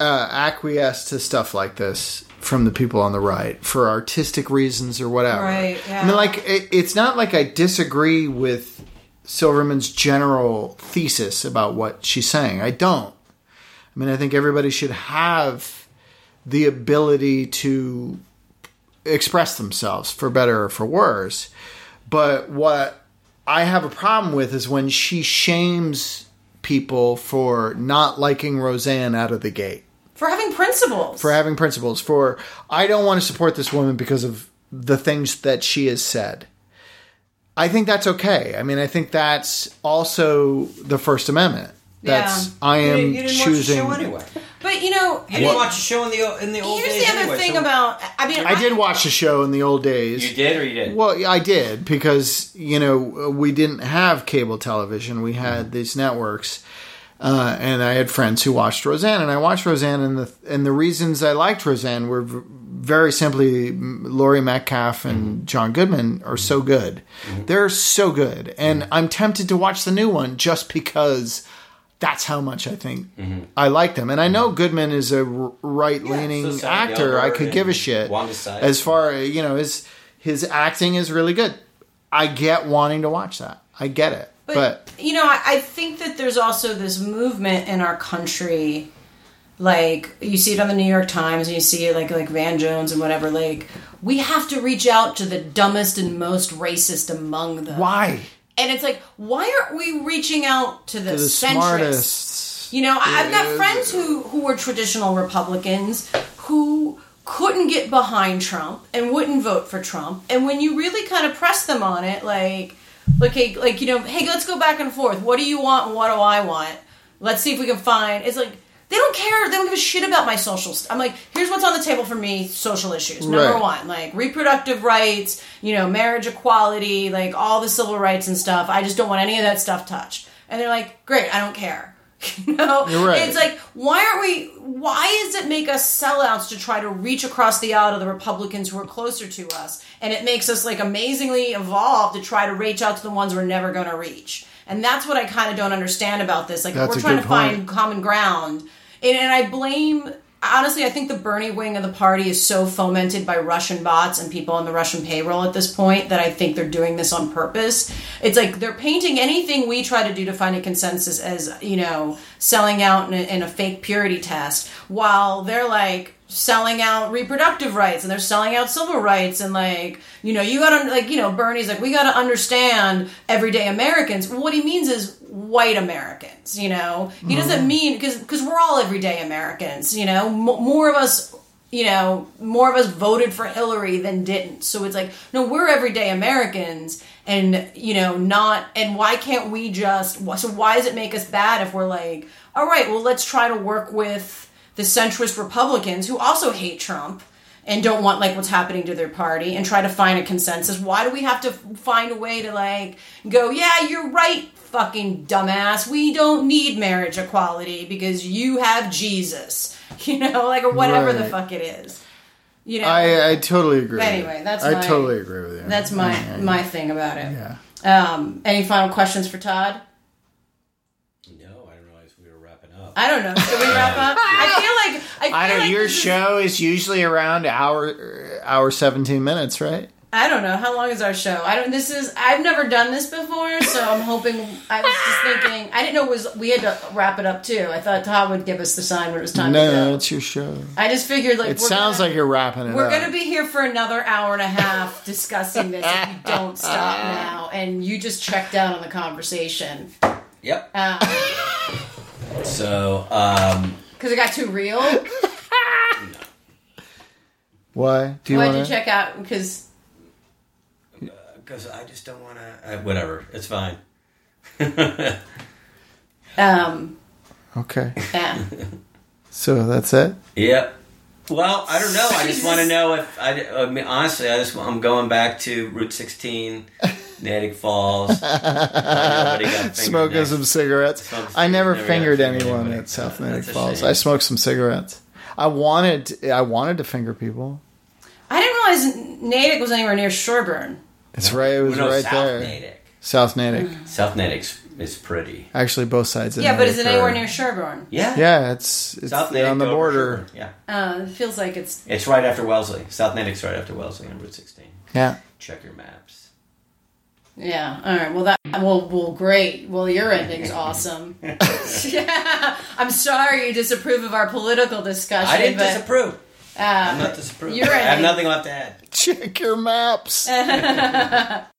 acquiesce to stuff like this from the people on the right for artistic reasons or whatever. Right, yeah. I mean, like, it's not like I disagree with Silverman's general thesis about what she's saying. I don't. I mean, I think everybody should have the ability to express themselves, for better or for worse. But what I have a problem with is when she shames people for not liking Roseanne out of the gate. For having principles. For, I don't want to support this woman because of the things that she has said. I think that's okay. I mean, I think that's also the First Amendment. That's I am you didn't choosing. watch the show anyway. But you know, You didn't watch the show in the old days. here's the other anyway, thing so- about. I mean, I did watch the show in the old days. You did or you didn't? Well, I did because we didn't have cable television. We had these networks, and I had friends who watched Roseanne, and I watched Roseanne, and the reasons I liked Roseanne were very simply Laurie Metcalf and John Goodman are so good. They're so good, and I'm tempted to watch the new one just because. That's how much I think I like them. And I know Goodman is a right-leaning actor. I could give a shit. As far as, his acting is really good. I get wanting to watch that. I get it. But I think that there's also this movement in our country, like, you see it on the New York Times, and you see it like Van Jones and whatever, like, we have to reach out to the dumbest and most racist among them. why? And it's like, why aren't we reaching out to the centrists? Smartest. I've got friends who were traditional Republicans who couldn't get behind Trump and wouldn't vote for Trump. And when you really kind of press them on it, hey, let's go back and forth. What do you want and what do I want? Let's see if we can find... It's like, they don't care. They don't give a shit about my social I'm like, here's what's on the table for me, social issues. Number one, like reproductive rights, marriage equality, like all the civil rights and stuff. I just don't want any of that stuff touched. And they're like, great, I don't care. You're right. It's like, why does it make us sellouts to try to reach across the aisle to the Republicans who are closer to us? And it makes us like amazingly evolved to try to reach out to the ones we're never going to reach. And that's what I kind of don't understand about this. Like, we're trying to find common ground. And I blame, honestly, I think the Bernie wing of the party is so fomented by Russian bots and people on the Russian payroll at this point that I think they're doing this on purpose. It's like they're painting anything we try to do to find a consensus as, selling out in a fake purity test, while they're like selling out reproductive rights and they're selling out civil rights and you gotta Bernie's like, we gotta understand everyday Americans. Well, what he means is white Americans, he doesn't mean because we're all everyday Americans, more of us voted for Hillary than didn't. So it's like, no, we're everyday Americans and and why can't we so why does it make us bad if we're like, all right, well, let's try to work with the centrist Republicans who also hate Trump and don't want what's happening to their party and try to find a consensus. Why do we have to find a way to go, yeah, you're right, fucking dumbass. We don't need marriage equality because you have Jesus, or whatever the fuck it is. I totally agree. But anyway, I totally agree with you. That's my thing about it. Yeah. Any final questions for Todd? I don't know. Should we wrap up? I feel like your show is usually around hour 17 minutes, right? I don't know. How long is our show? I've never done this before, so I'm hoping. I was just thinking. I didn't know we had to wrap it up too. I thought Todd would give us the sign when it was time to go. No, it's your show. I just figured it sounds like you're wrapping it up. We're going to be here for another hour and a half discussing this if you don't stop now, and you just checked out on the conversation. Yep. So, because it got too real? Why? Why'd you check out? Because I just don't want to... whatever. It's fine. Okay. Yeah. So, that's it? Yep. Well, I don't know. I just want to know if... honestly, I'm going back to Route 16... Natick Falls. Smoking some cigarettes. I never fingered anyone at South Natick Falls. I smoked some cigarettes. I wanted to finger people. I didn't realize Natick was anywhere near Sherburne. It's right. It was right South there. Natick. South Natick. South Natick's is pretty. Actually, both sides. Yeah, but is it anywhere near Sherborne? Yeah. Yeah, it's South on the Natick, border. Sherborne. Yeah. It feels like it's... It's right after Wellesley. South Natick's right after Wellesley on Route 16. Yeah. Check your maps. Yeah. All right. Well, great. Well, your ending's awesome. Yeah. I'm sorry you disapprove of our political discussion. I didn't disapprove. I'm not disapproving. Your I have ending. nothing left to add. Check your maps.